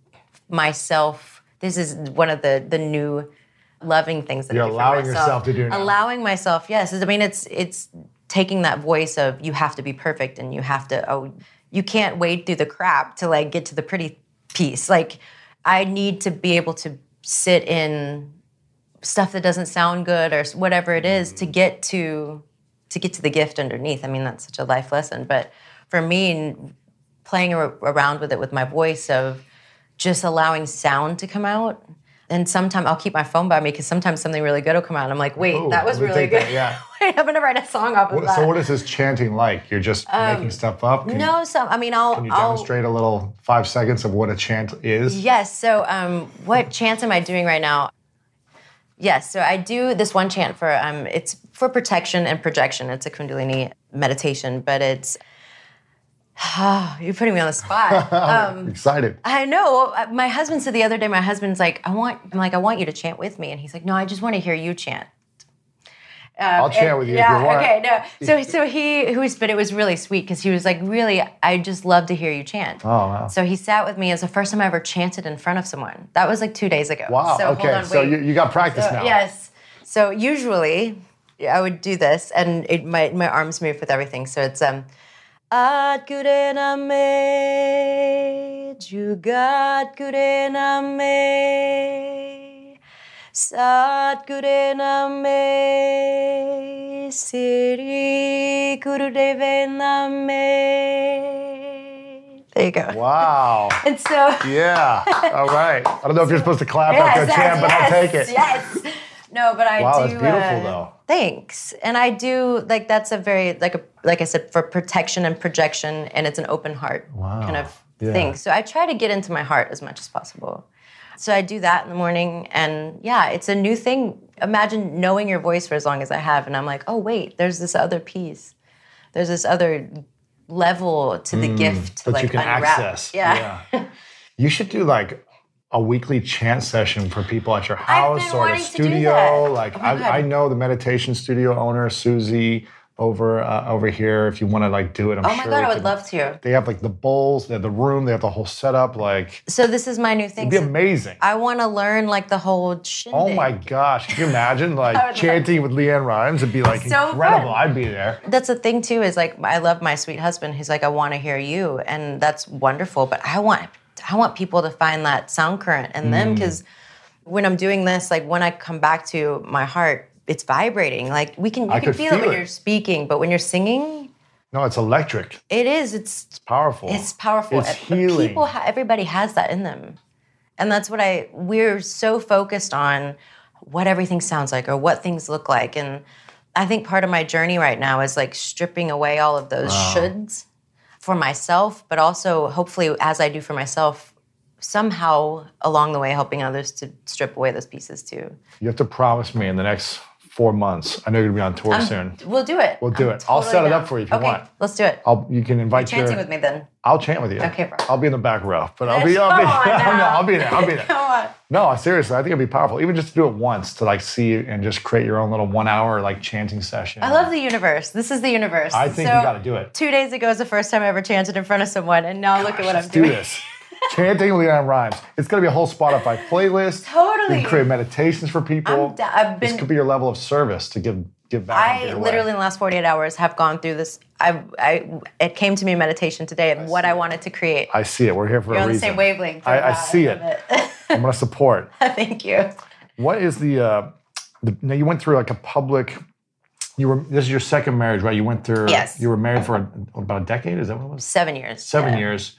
myself, this is one of the the new loving things that You're I do for allowing myself. yourself to do it now. Allowing myself, yes. I mean, it's it's taking that voice of you have to be perfect and you have to, oh, you can't wade through the crap to like get to the pretty piece. Like I need to be able to sit in stuff that doesn't sound good or whatever it is to get to to get to the gift underneath. I mean, that's such a life lesson. But for me, playing ar- around with it with my voice of just allowing sound to come out. And sometimes I'll keep my phone by me because sometimes something really good will come out. And I'm like, wait, Ooh, that was let me really take good. that, yeah. Wait, I'm gonna write a song off of What- that. so what is this chanting like? You're just making stuff up? Can, no, so I mean, I'll. can you I'll demonstrate a little five seconds of what a chant is? Yes. So, um, what chants am I doing right now? Yes. So I do this one chant for um, it's for protection and projection. It's a Kundalini meditation, but it's. You're putting me on the spot. Um, Excited. I know. My husband said the other day. My husband's like, I want. I'm like, I want you to chant with me, and he's like, No, I just want to hear you chant. Um, I'll chant and- with you yeah, if you want. Okay, no. So, so he, who was, but it was really sweet because he was like, really, I just love to hear you chant. Oh, wow. So he sat with me. It was the first time I ever chanted in front of someone. That was like two days ago. Wow, So okay. hold on, so wait. you, you got practice So, now. Yes. So usually I would do this, and it, my my arms move with everything. So it's um, At Gurena me, Jugat Gurena me, Sat Gurena me, Siri Gurudevena me. There you go. Wow. And so. Yeah. All right. I don't know if you're supposed to clap Yes, after a yes, chant, but yes, I'll take it. Yes. No, but I Wow, do. that's beautiful, uh, though. Thanks. And I do like that's a very like a like I said for protection and projection, and it's an open heart Wow. kind of Yeah. thing. So I try to get into my heart as much as possible. So I do that in the morning, and yeah, it's a new thing. Imagine knowing your voice for as long as I have, and I'm like, oh wait, there's this other piece. There's this other level to the gift to that like you can unwrap. access. Yeah. Yeah. You should do like a weekly chant session for people at your house been or at a wanting to do studio. that. Like Oh my God. I, I know the meditation studio owner, Susie, over uh, over here. If you want to like do it, I'm Oh sure. my we God, I would can- love to. They have like the bowls, they have the room, they have the whole setup. Like So this is my new thing. it'd be So amazing. I want to learn like the whole shindig. Oh my gosh! Can you imagine like I would chanting with Leanne Rhymes? It'd be like So incredible. fun. I'd be there. That's the thing too, is like I love my sweet husband. He's like, I want to hear you, and that's wonderful. But I want, I want people to find that sound current in Mm. them, because when I'm doing this, like when I come back to my heart, it's vibrating. Like we can, you I can could feel, feel it when it. you're speaking, but when you're singing, No, it's electric. it is. It's It's powerful. It's powerful. It's But healing. people, ha- everybody has that in them, and that's what I. We're so focused on what everything sounds like or what things look like, and I think part of my journey right now is like stripping away all of those shoulds for myself, but also hopefully as I do for myself, somehow along the way helping others to strip away those pieces too. You have to promise me in the next four months. I know you're gonna be on tour soon. We'll do it. We'll do I'm it. I'll totally set it down. up for you if you okay, want. let's do it. I'll. You can invite Chanting your. with me then. I'll chant with you. Okay, bro. I'll be in the back row, but I'll be. I'll Come be. on no, now. I'll be there. I'll be there. Come on. No, seriously, I think it'd be powerful. Even just to do it once, to like see and just create your own little one-hour like chanting session. I love the universe. This is the universe. I think So, you gotta do it. Two days ago was the first time I ever chanted in front of someone, and now look at what Let's I'm do doing. this. Chanting Leanne Rhymes. It's gonna be a whole Spotify playlist. Totally. You can create meditations for people. I'm da- I've this been- could be your level of service to give give back. I literally in the last forty-eight hours have gone through this. I, I, it came to me in meditation today of what I wanted to create. I see it. We're here for You're a on the reason. same wavelength. I, I Wow, see love it. I'm gonna support. Thank you. What is the, uh, the? Now you went through like a public. You were. This is your second marriage, right? You went through. Yes. You were married for a, about a decade. Is that what it was? Seven years. Seven Yeah. years.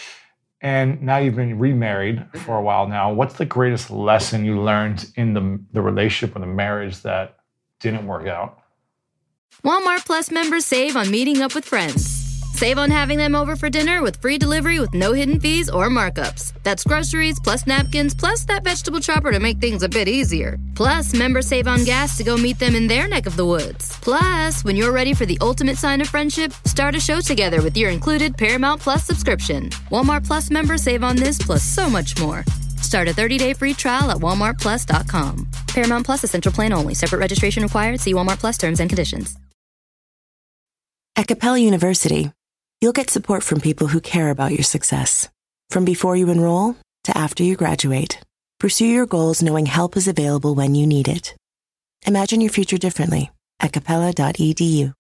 And now you've been remarried for a while now. What's the greatest lesson you learned in the the relationship or the marriage that didn't work out? Walmart Plus members save on meeting up with friends. Save on having them over for dinner with free delivery with no hidden fees or markups. That's groceries plus napkins plus that vegetable chopper to make things a bit easier. Plus, members save on gas to go meet them in their neck of the woods. Plus, when you're ready for the ultimate sign of friendship, start a show together with your included Paramount Plus subscription. Walmart Plus members save on this plus so much more. Start a thirty-day free trial at walmart plus dot com. Paramount Plus Essential Plan only. Separate registration required. See Walmart Plus terms and conditions. At Capella University, you'll get support from people who care about your success. From before you enroll to after you graduate, pursue your goals knowing help is available when you need it. Imagine your future differently at capella dot e d u.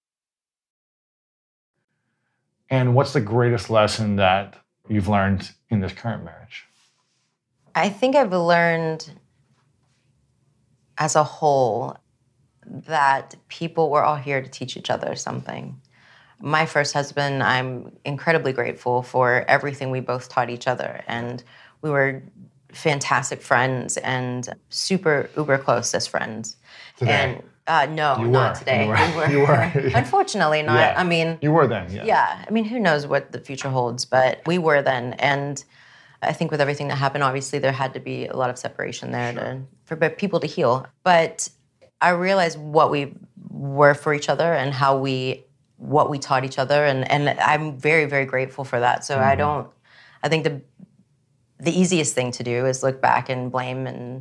And what's the greatest lesson that you've learned in this current marriage? I think I've learned as a whole that people, we're all here to teach each other something. My first husband, I'm incredibly grateful for everything we both taught each other. And we were fantastic friends and super uber close as friends. Today? And uh, no, You not were. today. You were. You were. Unfortunately, not. Yeah. I mean, You were then, yeah. yeah, I mean, who knows what the future holds, but we were then. And I think with everything that happened, obviously there had to be a lot of separation there to, for people to heal. But I realized what we were for each other and how we, what we taught each other. And, and I'm very, very grateful for that. So mm-hmm. I don't, I think the the easiest thing to do is look back and blame and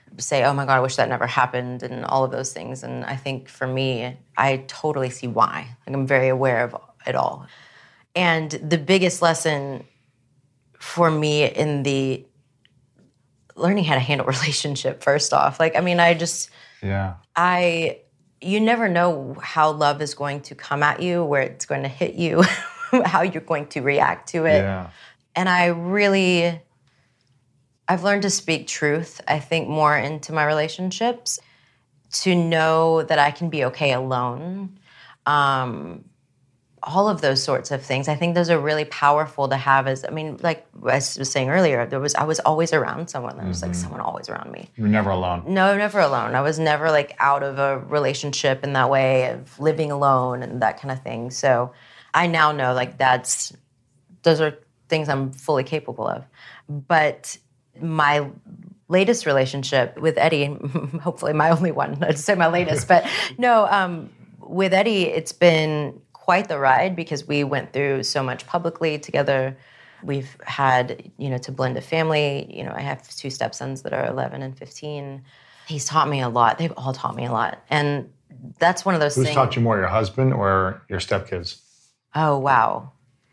say, oh my God, I wish that never happened, and all of those things. And I think for me, I totally see why. Like, I'm very aware of it all. And the biggest lesson for me in the learning how to handle relationship, first off, like, I mean, I just, yeah, I, you never know how love is going to come at you, where it's going to hit you, how you're going to react to it. Yeah. And I really, I've learned to speak truth, I think, more into my relationships, to know that I can be okay alone. Um, all of those sorts of things. I think those are really powerful to have as, I mean, like I was saying earlier, there was I was always around someone. There was mm-hmm. like someone always around me. You were never alone. No, never alone. I was never like out of a relationship in that way of living alone and that kind of thing. So I now know like that's, those are things I'm fully capable of. But my latest relationship with Eddie, hopefully my only one, I'd say my latest, but no, um, with Eddie, it's been quite the ride because we went through so much publicly together. We've had, you know, to blend a family. You know, I have two stepsons that are eleven and fifteen. He's taught me a lot. They've all taught me a lot. And that's one of those Who's things. Who's taught you more, your husband or your stepkids? Oh, wow.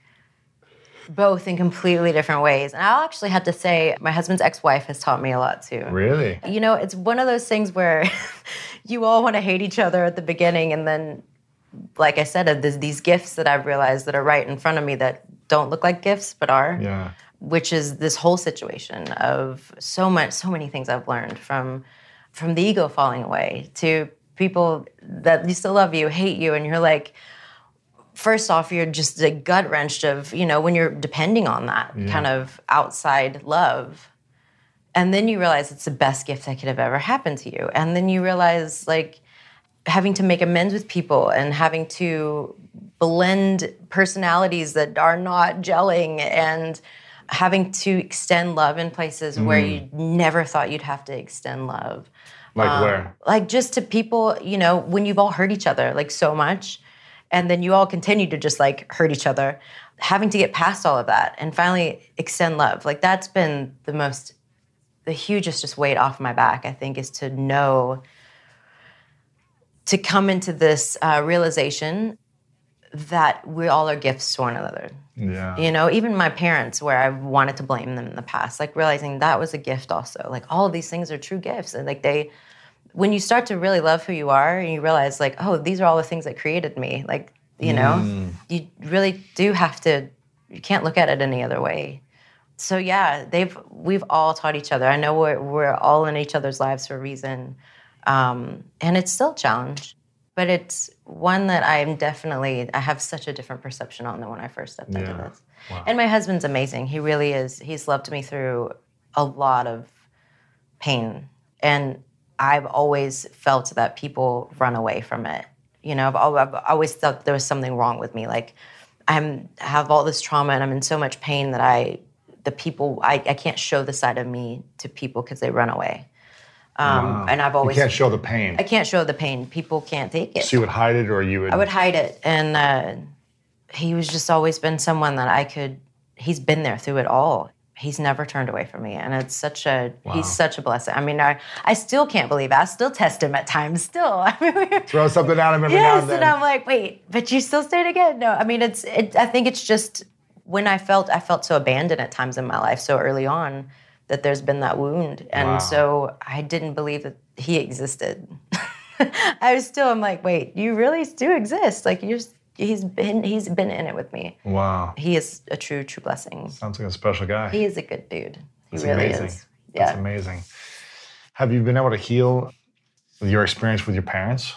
Both in completely different ways. And I'll actually have to say my husband's ex-wife has taught me a lot too. Really? You know, it's one of those things where you all want to hate each other at the beginning, and then, like I said, there's these gifts that I've realized that are right in front of me that don't look like gifts but are. Yeah. Which is this whole situation of so much, so many things I've learned, from from the ego falling away to people that used to love you, hate you, and you're like, first off, you're just a gut-wrenched of, you know, when you're depending on that yeah. kind of outside love. And then you realize it's the best gift that could have ever happened to you. And then you realize, like, having to make amends with people and having to blend personalities that are not gelling and having to extend love in places mm. where you never thought you'd have to extend love. Like um, where? Like just to people, you know, when you've all hurt each other, like, so much, and then you all continue to just, like, hurt each other, having to get past all of that and finally extend love. Like, that's been the most, the hugest just weight off my back, I think, is to know, to come into this uh, realization that we all are gifts to one another. Yeah. You know, even my parents, where I wanted to blame them in the past, like, realizing that was a gift also. Like, all of these things are true gifts. And, like, they, when you start to really love who you are and you realize, like, oh, these are all the things that created me, like, you know, mm. you really do have to, you can't look at it any other way. So, yeah, they've, we've all taught each other. I know we're, we're all in each other's lives for a reason. Um, and it's still a challenge, but it's one that I'm definitely, I have such a different perception on than when I first stepped yeah. into this. Wow. And my husband's amazing. He really is. He's loved me through a lot of pain. And I've always felt that people run away from it. You know, I've, I've always thought there was something wrong with me. Like, I'm have all this trauma and I'm in so much pain that I, the people, I, I can't show the side of me to people because they run away. Um, wow. And I've always... You can't show the pain. I can't show the pain. People can't take it. So you would hide it, or you would... I would hide it. And uh, he was just always been someone that I could... He's been there through it all. He's never turned away from me. And it's such a... Wow. He's such a blessing. I mean, I, I still can't believe it. I still test him at times, still. I mean, throw something at him every yes, now and then. And I'm like, wait, but you still stayed again? No, I mean, it's... It, I think it's just... When I felt... I felt so abandoned at times in my life so early on, that there's been that wound. And wow. so I didn't believe that he existed. I was still, I'm like, wait, you really do exist. Like, you're, he's been he's been in it with me. Wow. He is a true, true blessing. Sounds like a special guy. He is a good dude. He That's really amazing. is. Yeah. That's amazing. Have you been able to heal your experience with your parents?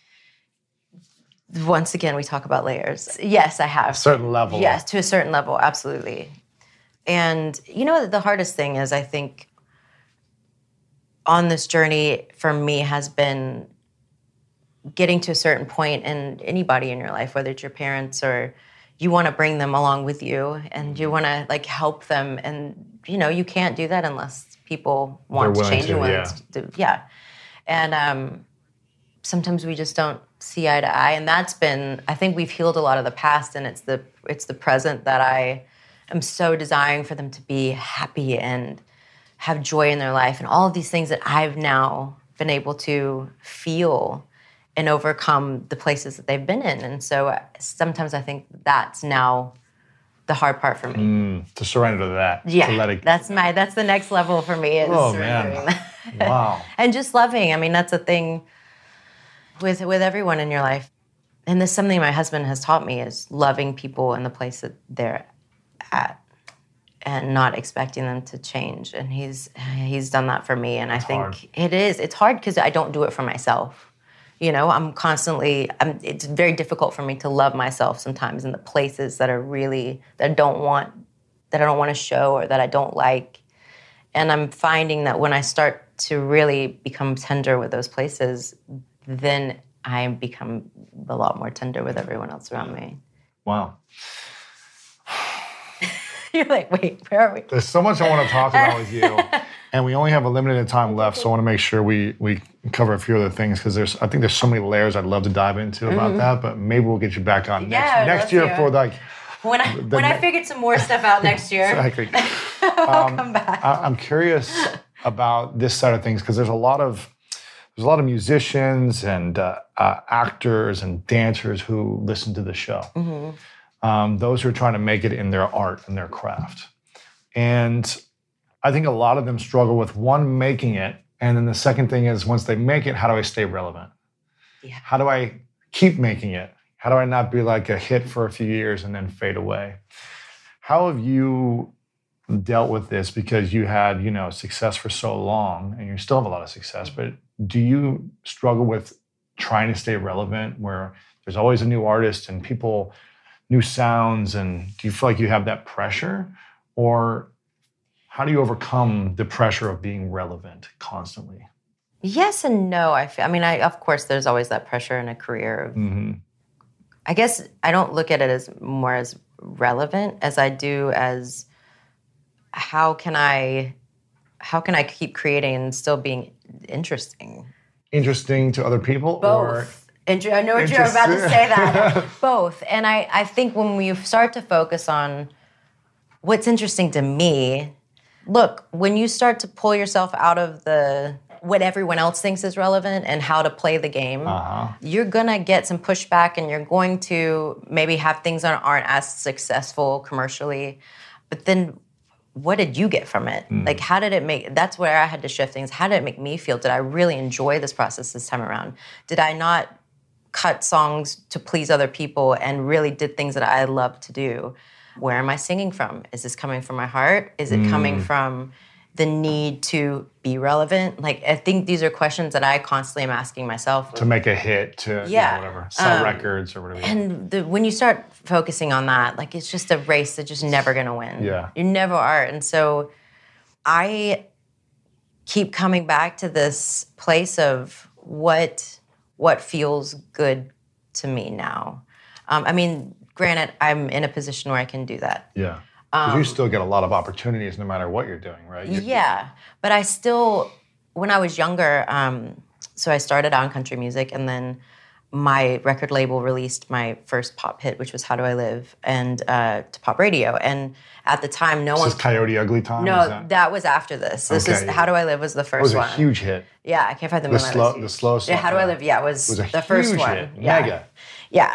Once again, we talk about layers. Yes, I have. A certain level. Yes, to a certain level, absolutely. And you know, the hardest thing is, I think, on this journey for me has been getting to a certain point, and anybody in your life, whether it's your parents or you want to bring them along with you and you want to, like, help them. And, you know, you can't do that unless people want to change you. Yeah. To, yeah. And um, sometimes we just don't see eye to eye. And that's been, I think we've healed a lot of the past, and it's the it's the present that I am so desiring for them to be happy and have joy in their life, and all of these things that I've now been able to feel and overcome the places that they've been in. And so sometimes I think that's now the hard part for me. Mm, to surrender to that. Yeah, to let it... that's my that's the next level for me. Is oh surrendering man! That. Wow. And just loving. I mean, that's a thing with with everyone in your life. And this is something my husband has taught me is loving people in the place that they're at and not expecting them to change. And he's he's done that for me. And it's I think hard. it is. It's hard because I don't do it for myself. You know, I'm constantly, I'm, it's very difficult for me to love myself sometimes in the places that are really, that I don't want, that I don't want to show or that I don't like. And I'm finding that when I start to really become tender with those places, then I become a lot more tender with everyone else around me. Wow. You're like, wait, where are we? There's so much I want to talk about with you. And we only have a limited time left, so I want to make sure we we cover a few other things because there's I think there's so many layers I'd love to dive into about Mm-hmm. that. But maybe we'll get you back on Yeah, next I'd next love year to. for like When I the when I ne- figured some more stuff out next year, exactly. I'll Um, come back. I, I'm curious about this side of things because there's a lot of there's a lot of musicians and uh, uh, actors and dancers who listen to the show. Mm-hmm. Um, those who are trying to make it in their art and their craft, and I think a lot of them struggle with one, making it, and then the second thing is once they make it, how do I stay relevant? Yeah. How do I keep making it? How do I not be like a hit for a few years and then fade away? How have you dealt with this? Because you had, you know, success for so long and you still have a lot of success, but do you struggle with trying to stay relevant where there's always a new artist and people, new sounds, and do you feel like you have that pressure? Or how do you overcome the pressure of being relevant constantly? Yes and no. I, feel, I mean, I of course, there's always that pressure in a career. Of, Mm-hmm. I guess I don't look at it as more as relevant as I do as how can I, how can I keep creating and still being interesting? Interesting to other people? Or Both. Inter- I know what you're about to say that. Both. And I, I think when you start to focus on what's interesting to me, look, when you start to pull yourself out of the what everyone else thinks is relevant and how to play the game, Uh-huh. you're gonna get some pushback and you're going to maybe have things that aren't as successful commercially. But then what did you get from it? Mm. Like, how did it make, that's where I had to shift things. How did it make me feel? Did I really enjoy this process this time around? Did I not cut songs to please other people and really did things that I love to do? Where am I singing from? Is this coming from my heart? Is it Mm. coming from the need to be relevant? Like, I think these are questions that I constantly am asking myself. To make a hit, to you know, Yeah. whatever, sell Um, records or whatever. And the, when you start focusing on that, like, it's just a race that's just never gonna win. Yeah. You never are. And so I keep coming back to this place of what what feels good to me now. Um, I mean, granted, I'm in a position where I can do that. Yeah. Because you still get a lot of opportunities no matter what you're doing, right? You- Yeah, but I still, when I was younger, um, so I started out in country music, and then my record label released my first pop hit, which was "How Do I Live," and uh, to pop radio. And at the time, no Is one. this Coyote Ugly Time? No, Is that? that, was after this. This Okay. is "How Do I Live" was the it first was a one. huge hit. Yeah, I can't find the, The moment slow- that was the huge. slow Yeah, song, "How Do I yeah. Live"? Yeah, was, It was a the first huge one. hit. Yeah. Mega. Yeah,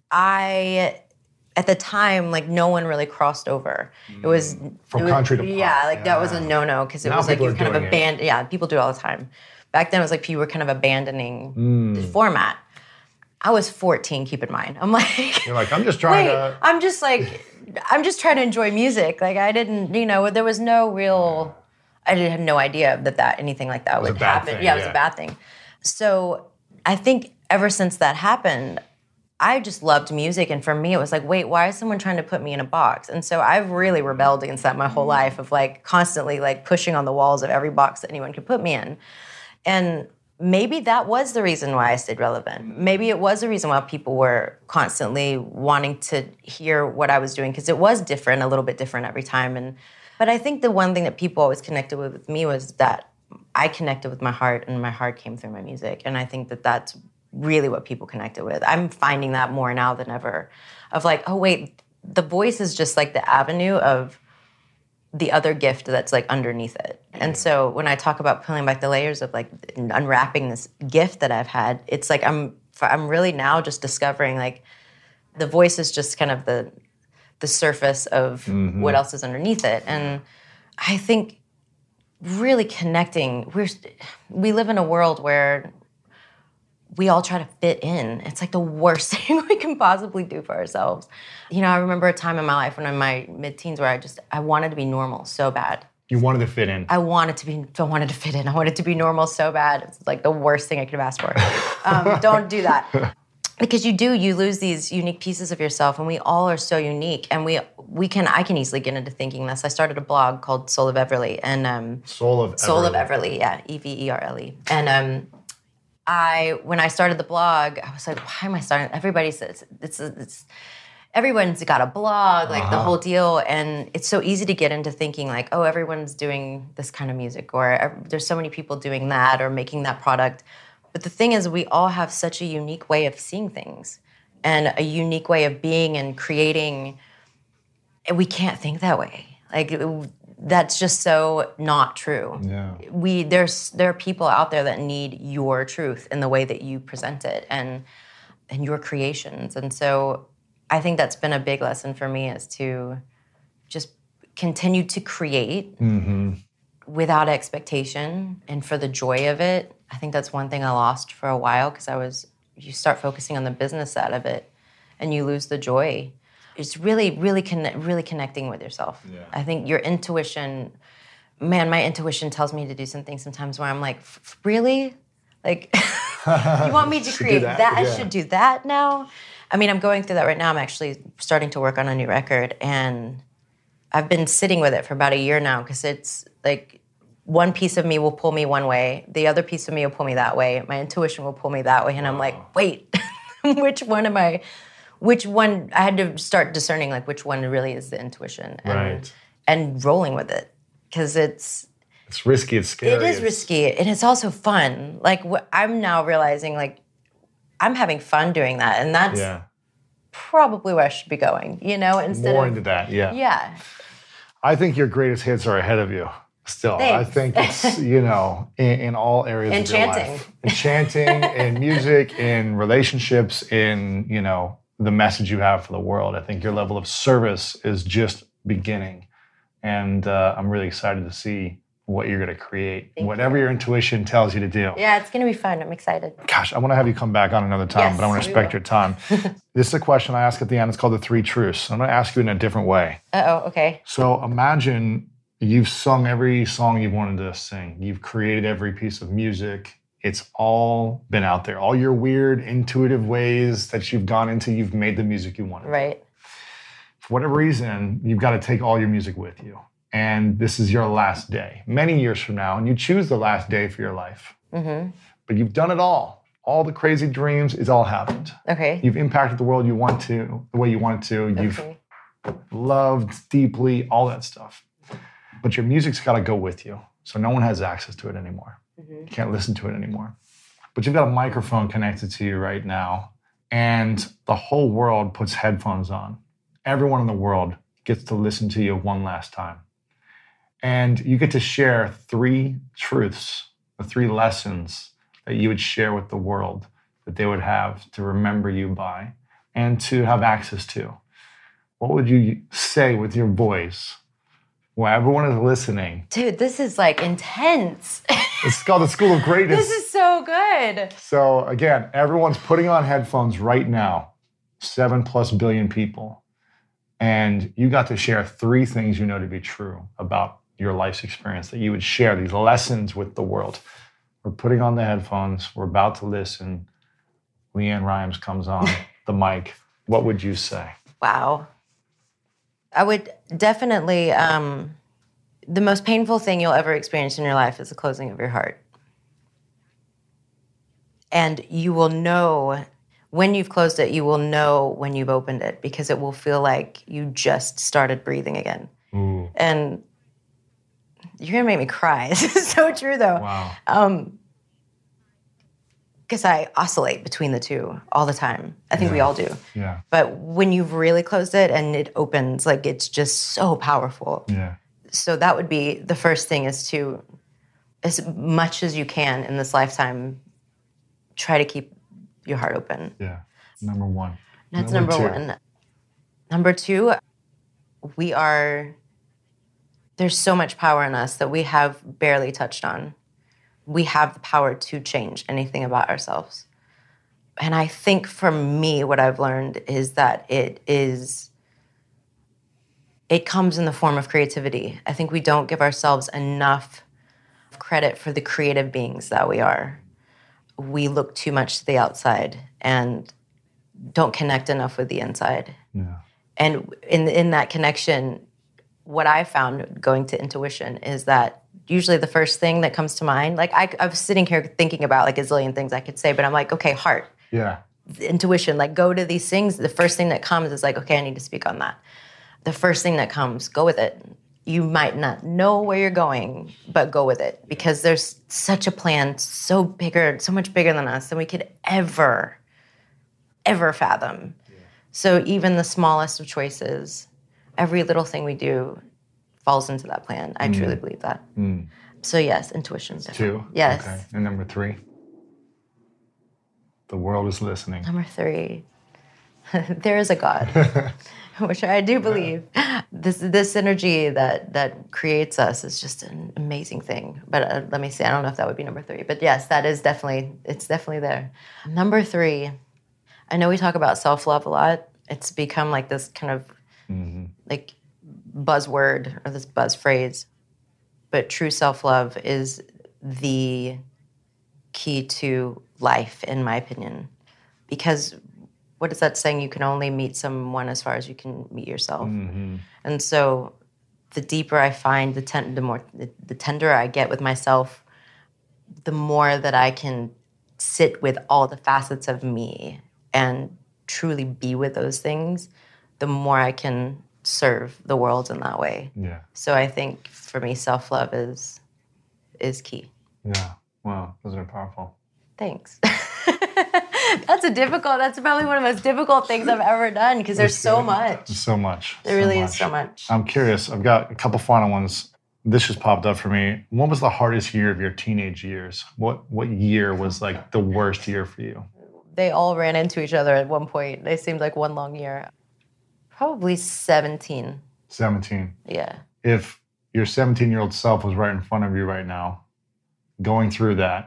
I. At the time, like, no one really crossed over. It was From it was- country to pop. Yeah, like that was a Yeah. no-no because it Now was like people you're are kind of doing it. abandoned. Yeah, people do it all the time. Back then, it was like people were kind of abandoning Mm. the format. I was fourteen. Keep in mind, I'm like, You're like, I'm just trying wait, to. I'm just like, I'm just trying to enjoy music. Like, I didn't, you know, there was no real. I didn't have no idea that that anything like that was would a bad happen. thing, yeah, it was yeah. a bad thing. So I think ever since that happened, I just loved music, and for me, it was like, wait, why is someone trying to put me in a box? And so I've really rebelled against that my whole life of like constantly like pushing on the walls of every box that anyone could put me in. And maybe that was the reason why I stayed relevant. Maybe it was the reason why people were constantly wanting to hear what I was doing, because it was different, a little bit different every time. And but I think the one thing that people always connected with, with me was that I connected with my heart, and my heart came through my music. And I think that that's really what people connected with. I'm finding that more now than ever, of like, oh wait, the voice is just like the avenue of the other gift that's like underneath it. And so when I talk about peeling back the layers of like unwrapping this gift that I've had, it's like I'm I'm really now just discovering like the voice is just kind of the the surface of mm-hmm. what else is underneath it. And I think really connecting, we're we live in a world where we all try to fit in. It's like the worst thing we can possibly do for ourselves. You know, I remember a time in my life when I'm in my mid-teens where I just, I wanted to be normal so bad. You wanted to fit in. I wanted to be, I wanted to fit in. I wanted to be normal so bad. It's like the worst thing I could have asked for. Um, don't do that. Because you do, you lose these unique pieces of yourself, and we all are so unique. And we we can, I can easily get into thinking this. I started a blog called Soul of Everly. And um, Soul of Everly. Soul of Everly, yeah, E V E R L E. And um, I, when I started the blog, I was like, why am I starting? Everybody says, it's, it's everyone's got a blog, like uh-huh. the whole deal. And it's so easy to get into thinking like, oh, everyone's doing this kind of music, or there's so many people doing that or making that product. But the thing is, we all have such a unique way of seeing things and a unique way of being and creating. And we can't think that way. Like, it, that's just so not true. Yeah. We there's there are people out there that need your truth in the way that you present it and and your creations. And so I think that's been a big lesson for me, is to just continue to create mm-hmm. without expectation and for the joy of it. I think that's one thing I lost for a while, because I was you start focusing on the business side of it and you lose the joy. It's really, really, conne- really connecting with yourself. Yeah. I think your intuition, man, my intuition tells me to do something sometimes where I'm like, really? Like, you want me to create that? that? Yeah. I should do that now? I mean, I'm going through that right now. I'm actually starting to work on a new record, and I've been sitting with it for about a year now, because it's like one piece of me will pull me one way, the other piece of me will pull me that way, my intuition will pull me that way, and I'm like, wait, which one am I... Which one, I had to start discerning, like, which one really is the intuition. And, right. And rolling with it. Because it's... It's risky, it's scary. It is it's... risky, and it's also fun. Like, wh- I'm now realizing, like, I'm having fun doing that. And that's yeah. probably where I should be going, you know? Instead More of, into that, yeah. Yeah. I think your greatest hits are ahead of you. Still, Thanks. I think it's, you know, in, in all areas Enchanting. of your life. Enchanting. In music, in relationships, in, you know... the message you have for the world. I think your level of service is just beginning. And uh, I'm really excited to see what you're going to create. Thank Whatever you. your intuition tells you to do. Yeah, it's going to be fun. I'm excited. Gosh, I want to have you come back on another time, yes, but I want to respect your time. This is a question I ask at the end. It's called the three truths. I'm going to ask you in a different way. Uh-oh, okay. So imagine you've sung every song you've wanted to sing. You've created every piece of music. It's all been out there. All your weird, intuitive ways that you've gone into, you've made the music you wanted. Right. For whatever reason, you've got to take all your music with you. And this is your last day. Many years from now, and you choose the last day for your life. Mm-hmm. But you've done it all. All the crazy dreams, it's all happened. Okay. You've impacted the world you want to, the way you wanted to. You've okay. loved deeply, all that stuff. But your music's got to go with you. So no one has access to it anymore. Mm-hmm. You can't listen to it anymore. But you've got a microphone connected to you right now, and the whole world puts headphones on. Everyone in the world gets to listen to you one last time. And you get to share three truths, the three lessons that you would share with the world, that they would have to remember you by and to have access to. What would you say with your voice while everyone is listening? Dude, this is like intense. It's called the School of Greatness. This is so good. So again, everyone's putting on headphones right now, seven plus billion people. And you got to share three things you know to be true about your life's experience, that you would share these lessons with the world. We're putting on the headphones. We're about to listen. LeAnn Rimes comes on the mic. What would you say? Wow. I would definitely, um, the most painful thing you'll ever experience in your life is the closing of your heart. And you will know, when you've closed it, you will know when you've opened it, because it will feel like you just started breathing again. Ooh. And you're going to make me cry. This is so true, though. Wow. Um, because I oscillate between the two all the time. I think yeah. we all do. Yeah. But when you've really closed it and it opens, like, it's just so powerful. Yeah. so that would be the first thing, is to, as much as you can in this lifetime, try to keep your heart open. Yeah. Number one. That's number, number one. Number two, we are, there's so much power in us that we have barely touched on. We have the power to change anything about ourselves. And I think for me, what I've learned is that it is, it comes in the form of creativity. I think we don't give ourselves enough credit for the creative beings that we are. We look too much to the outside and don't connect enough with the inside. Yeah. And in in that connection, what I found going to intuition is that usually the first thing that comes to mind, like I, I was sitting here thinking about like a zillion things I could say, but I'm like, okay, heart. Yeah. Intuition, like go to these things. The first thing that comes is like, okay, I need to speak on that. The first thing that comes, go with it. You might not know where you're going, but go with it, because there's such a plan, so bigger, so much bigger than us than we could ever, ever fathom. Yeah. So even the smallest of choices, every little thing we do falls into that plan. I mm. truly believe that. Mm. So yes, intuition. Definitely. Two. Yes. Okay. And number three? The world is listening. Number three. There is a God, which I do believe. Yeah. This this energy that that creates us is just an amazing thing. But uh, let me see. I don't know if that would be number three. But yes, that is definitely, it's definitely there. Number three, I know we talk about self-love a lot. It's become like this kind of mm-hmm. like buzzword or this buzz phrase. But true self-love is the key to life, in my opinion. Because what is that saying? You can only meet someone as far as you can meet yourself. Mm-hmm. And so the deeper I find, the, ten- the more the, the tenderer I get with myself, the more that I can sit with all the facets of me and truly be with those things, the more I can serve the world in that way. Yeah. So I think for me, self-love is is key. Yeah. Wow. Those are powerful. Thanks. That's a difficult, that's probably one of the most difficult things I've ever done, because there's so much. So much. There really is so much. I'm curious. I've got a couple final ones. This just popped up for me. What was the hardest year of your teenage years? What what year was like the worst year for you? They all ran into each other at one point. They seemed like one long year. Probably seventeen. seventeen. Yeah. If your seventeen-year-old self was right in front of you right now, going through that,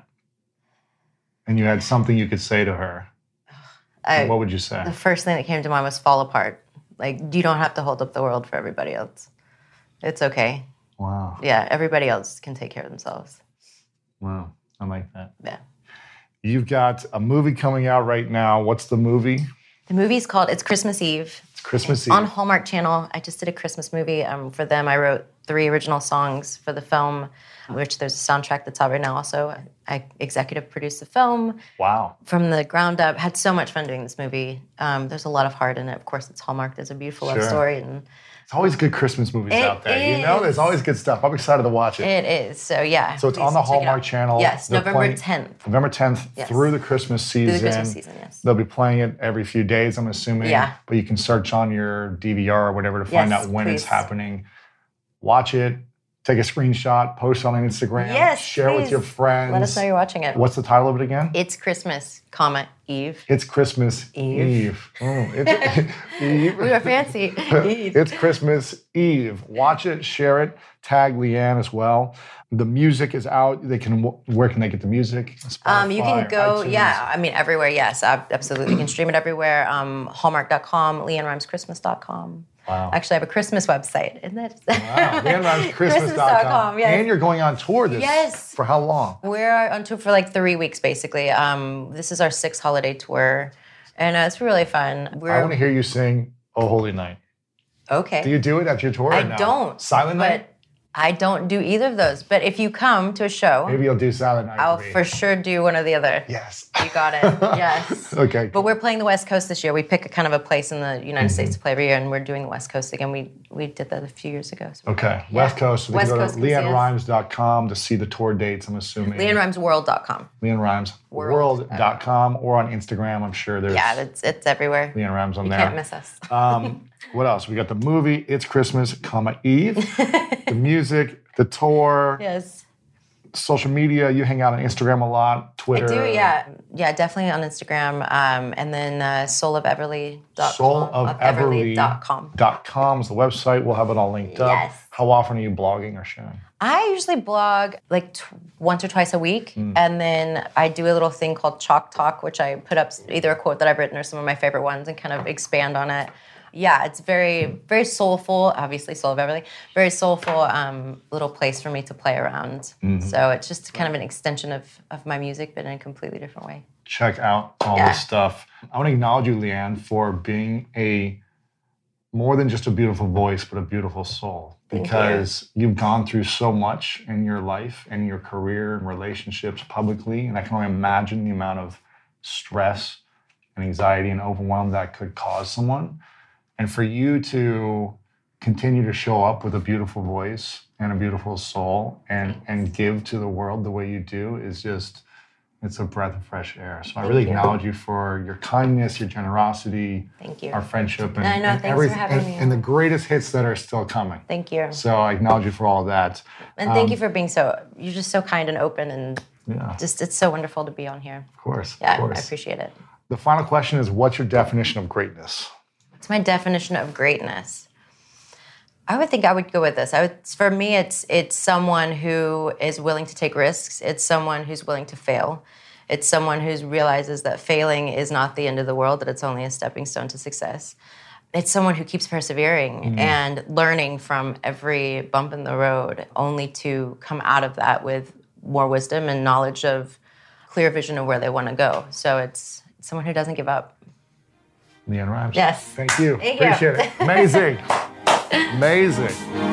and you had something you could say to her, I, what would you say? The first thing that came to mind was fall apart. Like, you don't have to hold up the world for everybody else. It's okay. Wow. Yeah, everybody else can take care of themselves. Wow, I like that. Yeah. You've got a movie coming out right now. What's the movie? The movie's called It's Christmas Eve. It's Christmas Eve. On Hallmark Channel. I just did a Christmas movie. Um, for them, I wrote three original songs for the film, which there's a soundtrack that's out right now also. I executive produced the film. Wow. From the ground up. Had so much fun doing this movie. Um, there's a lot of heart in it. Of course, it's Hallmark. There's a beautiful sure. love story. And it's always good Christmas movies it out there. Is. You know, there's always good stuff. I'm excited to watch it. It is. So, yeah. So it's on the Hallmark Channel. Yes, They're November playing, tenth. November tenth yes. through the Christmas season. Through the Christmas season, yes. They'll be playing it every few days, I'm assuming. Yeah. But you can search on your D V R or whatever to find yes, out when please. it's happening. Watch it. Take a screenshot, post it on Instagram, yes, share please. with your friends. Let us know you're watching it. What's the title of it again? It's Christmas, comma, Eve. It's Christmas Eve. Eve. Oh, it's, Eve. We were fancy. Eve. It's Christmas Eve. Watch it, share it, tag Leanne as well. The music is out. They can. Where can they get the music? Spotify, um, you can go, iTunes. yeah, I mean, everywhere, yes, absolutely. You can stream it everywhere. Um, Hallmark dot com, leanne rhymes christmas dot com. Wow. Actually, I have a Christmas website. Isn't that? Wow. leanne rhymes christmas dot com. Yes. And you're going on tour this. Yes. For how long? We're on tour for like three weeks, basically. Um, this is our sixth holiday tour, and uh, it's really fun. We're, I want to hear you sing "Oh Holy Night." Okay. Do you do it at your tour? I or no? don't. Silent but Night? I don't do either of those. But if you come to a show, maybe you'll do Silent Night. I'll for, for sure do one or the other. Yes. You got it. Yes. Okay. But we're playing the West Coast this year. We pick a kind of a place in the United mm-hmm. States to play every year, and we're doing the West Coast again. We we did that a few years ago. So okay. Yeah. West Coast. So West go Coast to leanne rhymes dot com to see the tour dates, I'm assuming. leanne rhymes world dot com. leanne rhymes world dot com or on Instagram. I'm sure there's yeah, it's it's everywhere. Leanne Rhymes on you there. You can't miss us. um, What else? We got the movie, It's Christmas, comma, Eve. The music, the tour. Yes. Social media, you hang out on Instagram a lot, Twitter. I do, yeah. Yeah, definitely on Instagram. Um, and then uh, soul of everly dot com. soul of everly dot com. .com is the website. We'll have it all linked up. Yes. How often are you blogging or sharing? I usually blog like t- once or twice a week. Mm. And then I do a little thing called Chalk Talk, which I put up either a quote that I've written or some of my favorite ones and kind of expand on it. Yeah, it's very, very soulful, obviously, Soul of Everly, very soulful um, little place for me to play around. Mm-hmm. So it's just kind of an extension of, of my music, but in a completely different way. Check out all yeah. this stuff. I want to acknowledge you, Leanne, for being a more than just a beautiful voice, but a beautiful soul. Thank because you. You've gone through so much in your life and your career and relationships publicly, and I can only imagine the amount of stress and anxiety and overwhelm that could cause someone. And for you to continue to show up with a beautiful voice and a beautiful soul and, and give to the world the way you do is just, it's a breath of fresh air. So I really Thank you. acknowledge you for your kindness, your generosity, Thank you. our friendship, and, I know, and thanks everything, for having and, me. and the greatest hits that are still coming. Thank you. So I acknowledge you for all of that. And thank um, you for being so, you're just so kind and open and yeah. just, it's so wonderful to be on here. Of course, Yeah, of course. I appreciate it. The final question is, what's your definition of greatness? What's my definition of greatness? I would think I would go with this. I would, for me, it's it's someone who is willing to take risks. It's someone who's willing to fail. It's someone who realizes that failing is not the end of the world, that it's only a stepping stone to success. It's someone who keeps persevering mm-hmm. and learning from every bump in the road, only to come out of that with more wisdom and knowledge of clear vision of where they want to go. So it's someone who doesn't give up. Leanne Rimes. Yes. Thank you. Thank Appreciate you. it. Amazing. Amazing.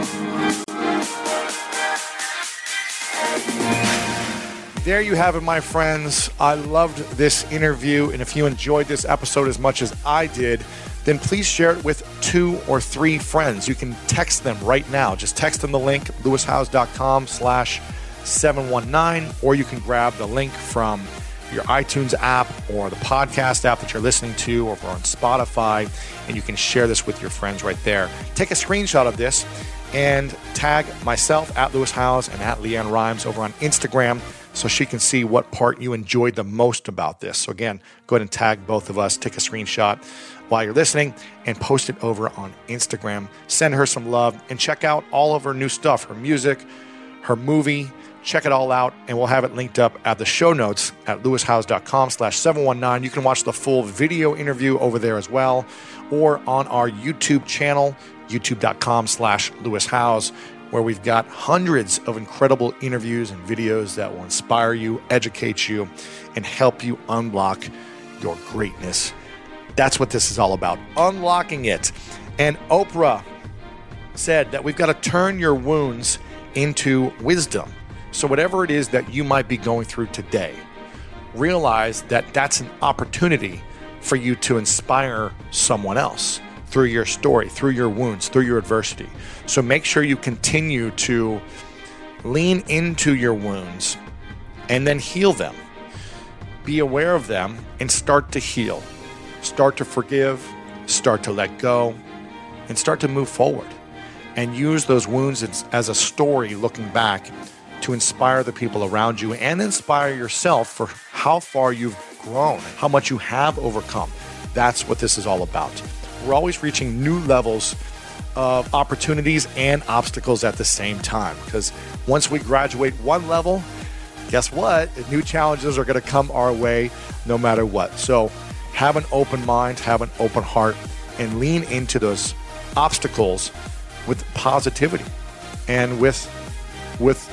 There you have it, my friends. I loved this interview, and if you enjoyed this episode as much as I did, then please share it with two or three friends. You can text them right now. Just text them the link, lewishowes.com slash 719, or you can grab the link from your iTunes app or the podcast app that you're listening to, or on Spotify, and you can share this with your friends right there. Take a screenshot of this and tag myself at Lewis Howes and at Leanne Rimes over on Instagram so she can see what part you enjoyed the most about this. So again, go ahead and tag both of us, take a screenshot while you're listening, and post it over on Instagram. Send her some love and check out all of her new stuff, her music, her movie. Check it all out, and we'll have it linked up at the show notes at lewishowes.com slash 719. You can watch the full video interview over there as well, or on our YouTube channel, youtube.com slash lewishowes, where we've got hundreds of incredible interviews and videos that will inspire you, educate you, and help you unlock your greatness. That's what this is all about, unlocking it. And Oprah said that we've got to turn your wounds into wisdom. So whatever it is that you might be going through today, realize that that's an opportunity for you to inspire someone else through your story, through your wounds, through your adversity. So make sure you continue to lean into your wounds and then heal them. Be aware of them and start to heal. Start to forgive, start to let go, and start to move forward. And use those wounds as, as a story looking back to inspire the people around you and inspire yourself for how far you've grown, how much you have overcome. That's what this is all about. We're always reaching new levels of opportunities and obstacles at the same time, because once we graduate one level, guess what? New challenges are going to come our way no matter what. So have an open mind, have an open heart, and lean into those obstacles with positivity and with with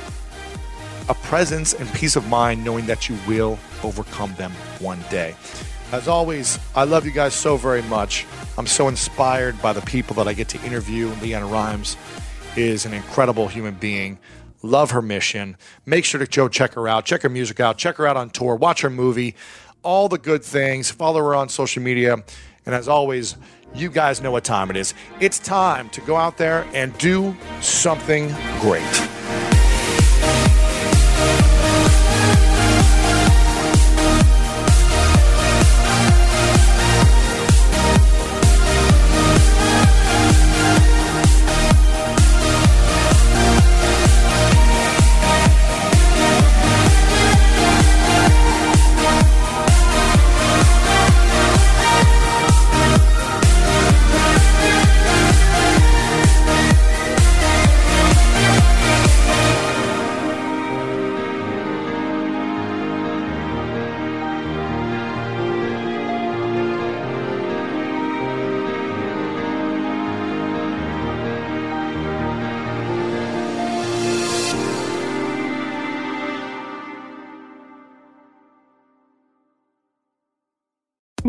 a presence and peace of mind, knowing that you will overcome them one day. As always, I love you guys so very much. I'm so inspired by the people that I get to interview. Leanne Rimes is an incredible human being. Love her mission. Make sure to go check her out. Check her music out. Check her out on tour. Watch her movie. All the good things. Follow her on social media. And as always, you guys know what time it is. It's time to go out there and do something great.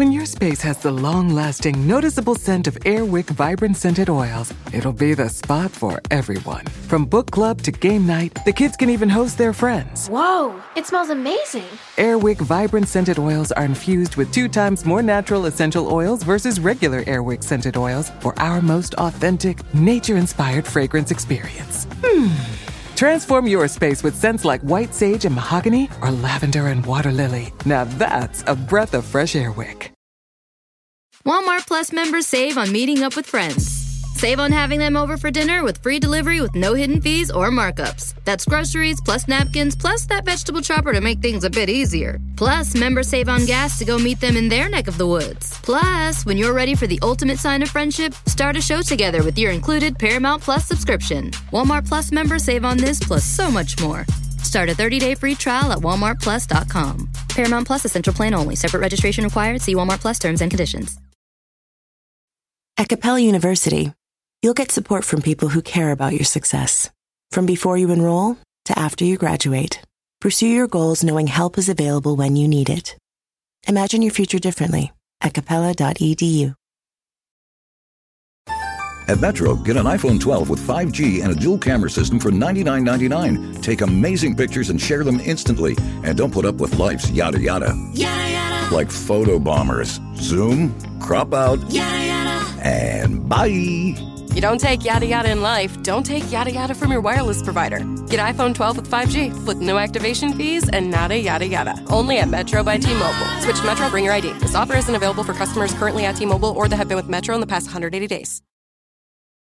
When your space has the long-lasting, noticeable scent of Airwick Vibrant Scented Oils, it'll be the spot for everyone. From book club to game night, the kids can even host their friends. Whoa, it smells amazing. Airwick Vibrant Scented Oils are infused with two times more natural essential oils versus regular Airwick Scented Oils for our most authentic, nature-inspired fragrance experience. Hmm. Transform your space with scents like white sage and mahogany or lavender and water lily. Now that's a breath of fresh air wick. Walmart Plus members save on meeting up with friends. Save on having them over for dinner with free delivery with no hidden fees or markups. That's groceries plus napkins plus that vegetable chopper to make things a bit easier. Plus, members save on gas to go meet them in their neck of the woods. Plus, when you're ready for the ultimate sign of friendship, start a show together with your included Paramount Plus subscription. Walmart Plus members save on this plus so much more. Start a thirty-day free trial at walmart plus dot com. Paramount Plus Essential Plan only. Separate registration required. See Walmart Plus terms and conditions. At Capella University, you'll get support from people who care about your success. From before you enroll to after you graduate, pursue your goals knowing help is available when you need it. Imagine your future differently at capella dot e d u. At Metro, get an iPhone twelve with five G and a dual camera system for ninety-nine ninety-nine. Take amazing pictures and share them instantly. And don't put up with life's yada yada. Yada yada. Like photo bombers. Zoom, crop out, yada yada. And bye. You don't take yada yada in life, don't take yada yada from your wireless provider. Get iPhone twelve with five G with no activation fees and nada yada yada. Only at Metro by T-Mobile. Switch to Metro, bring your I D. This offer isn't available for customers currently at T-Mobile or that have been with Metro in the past one hundred eighty days.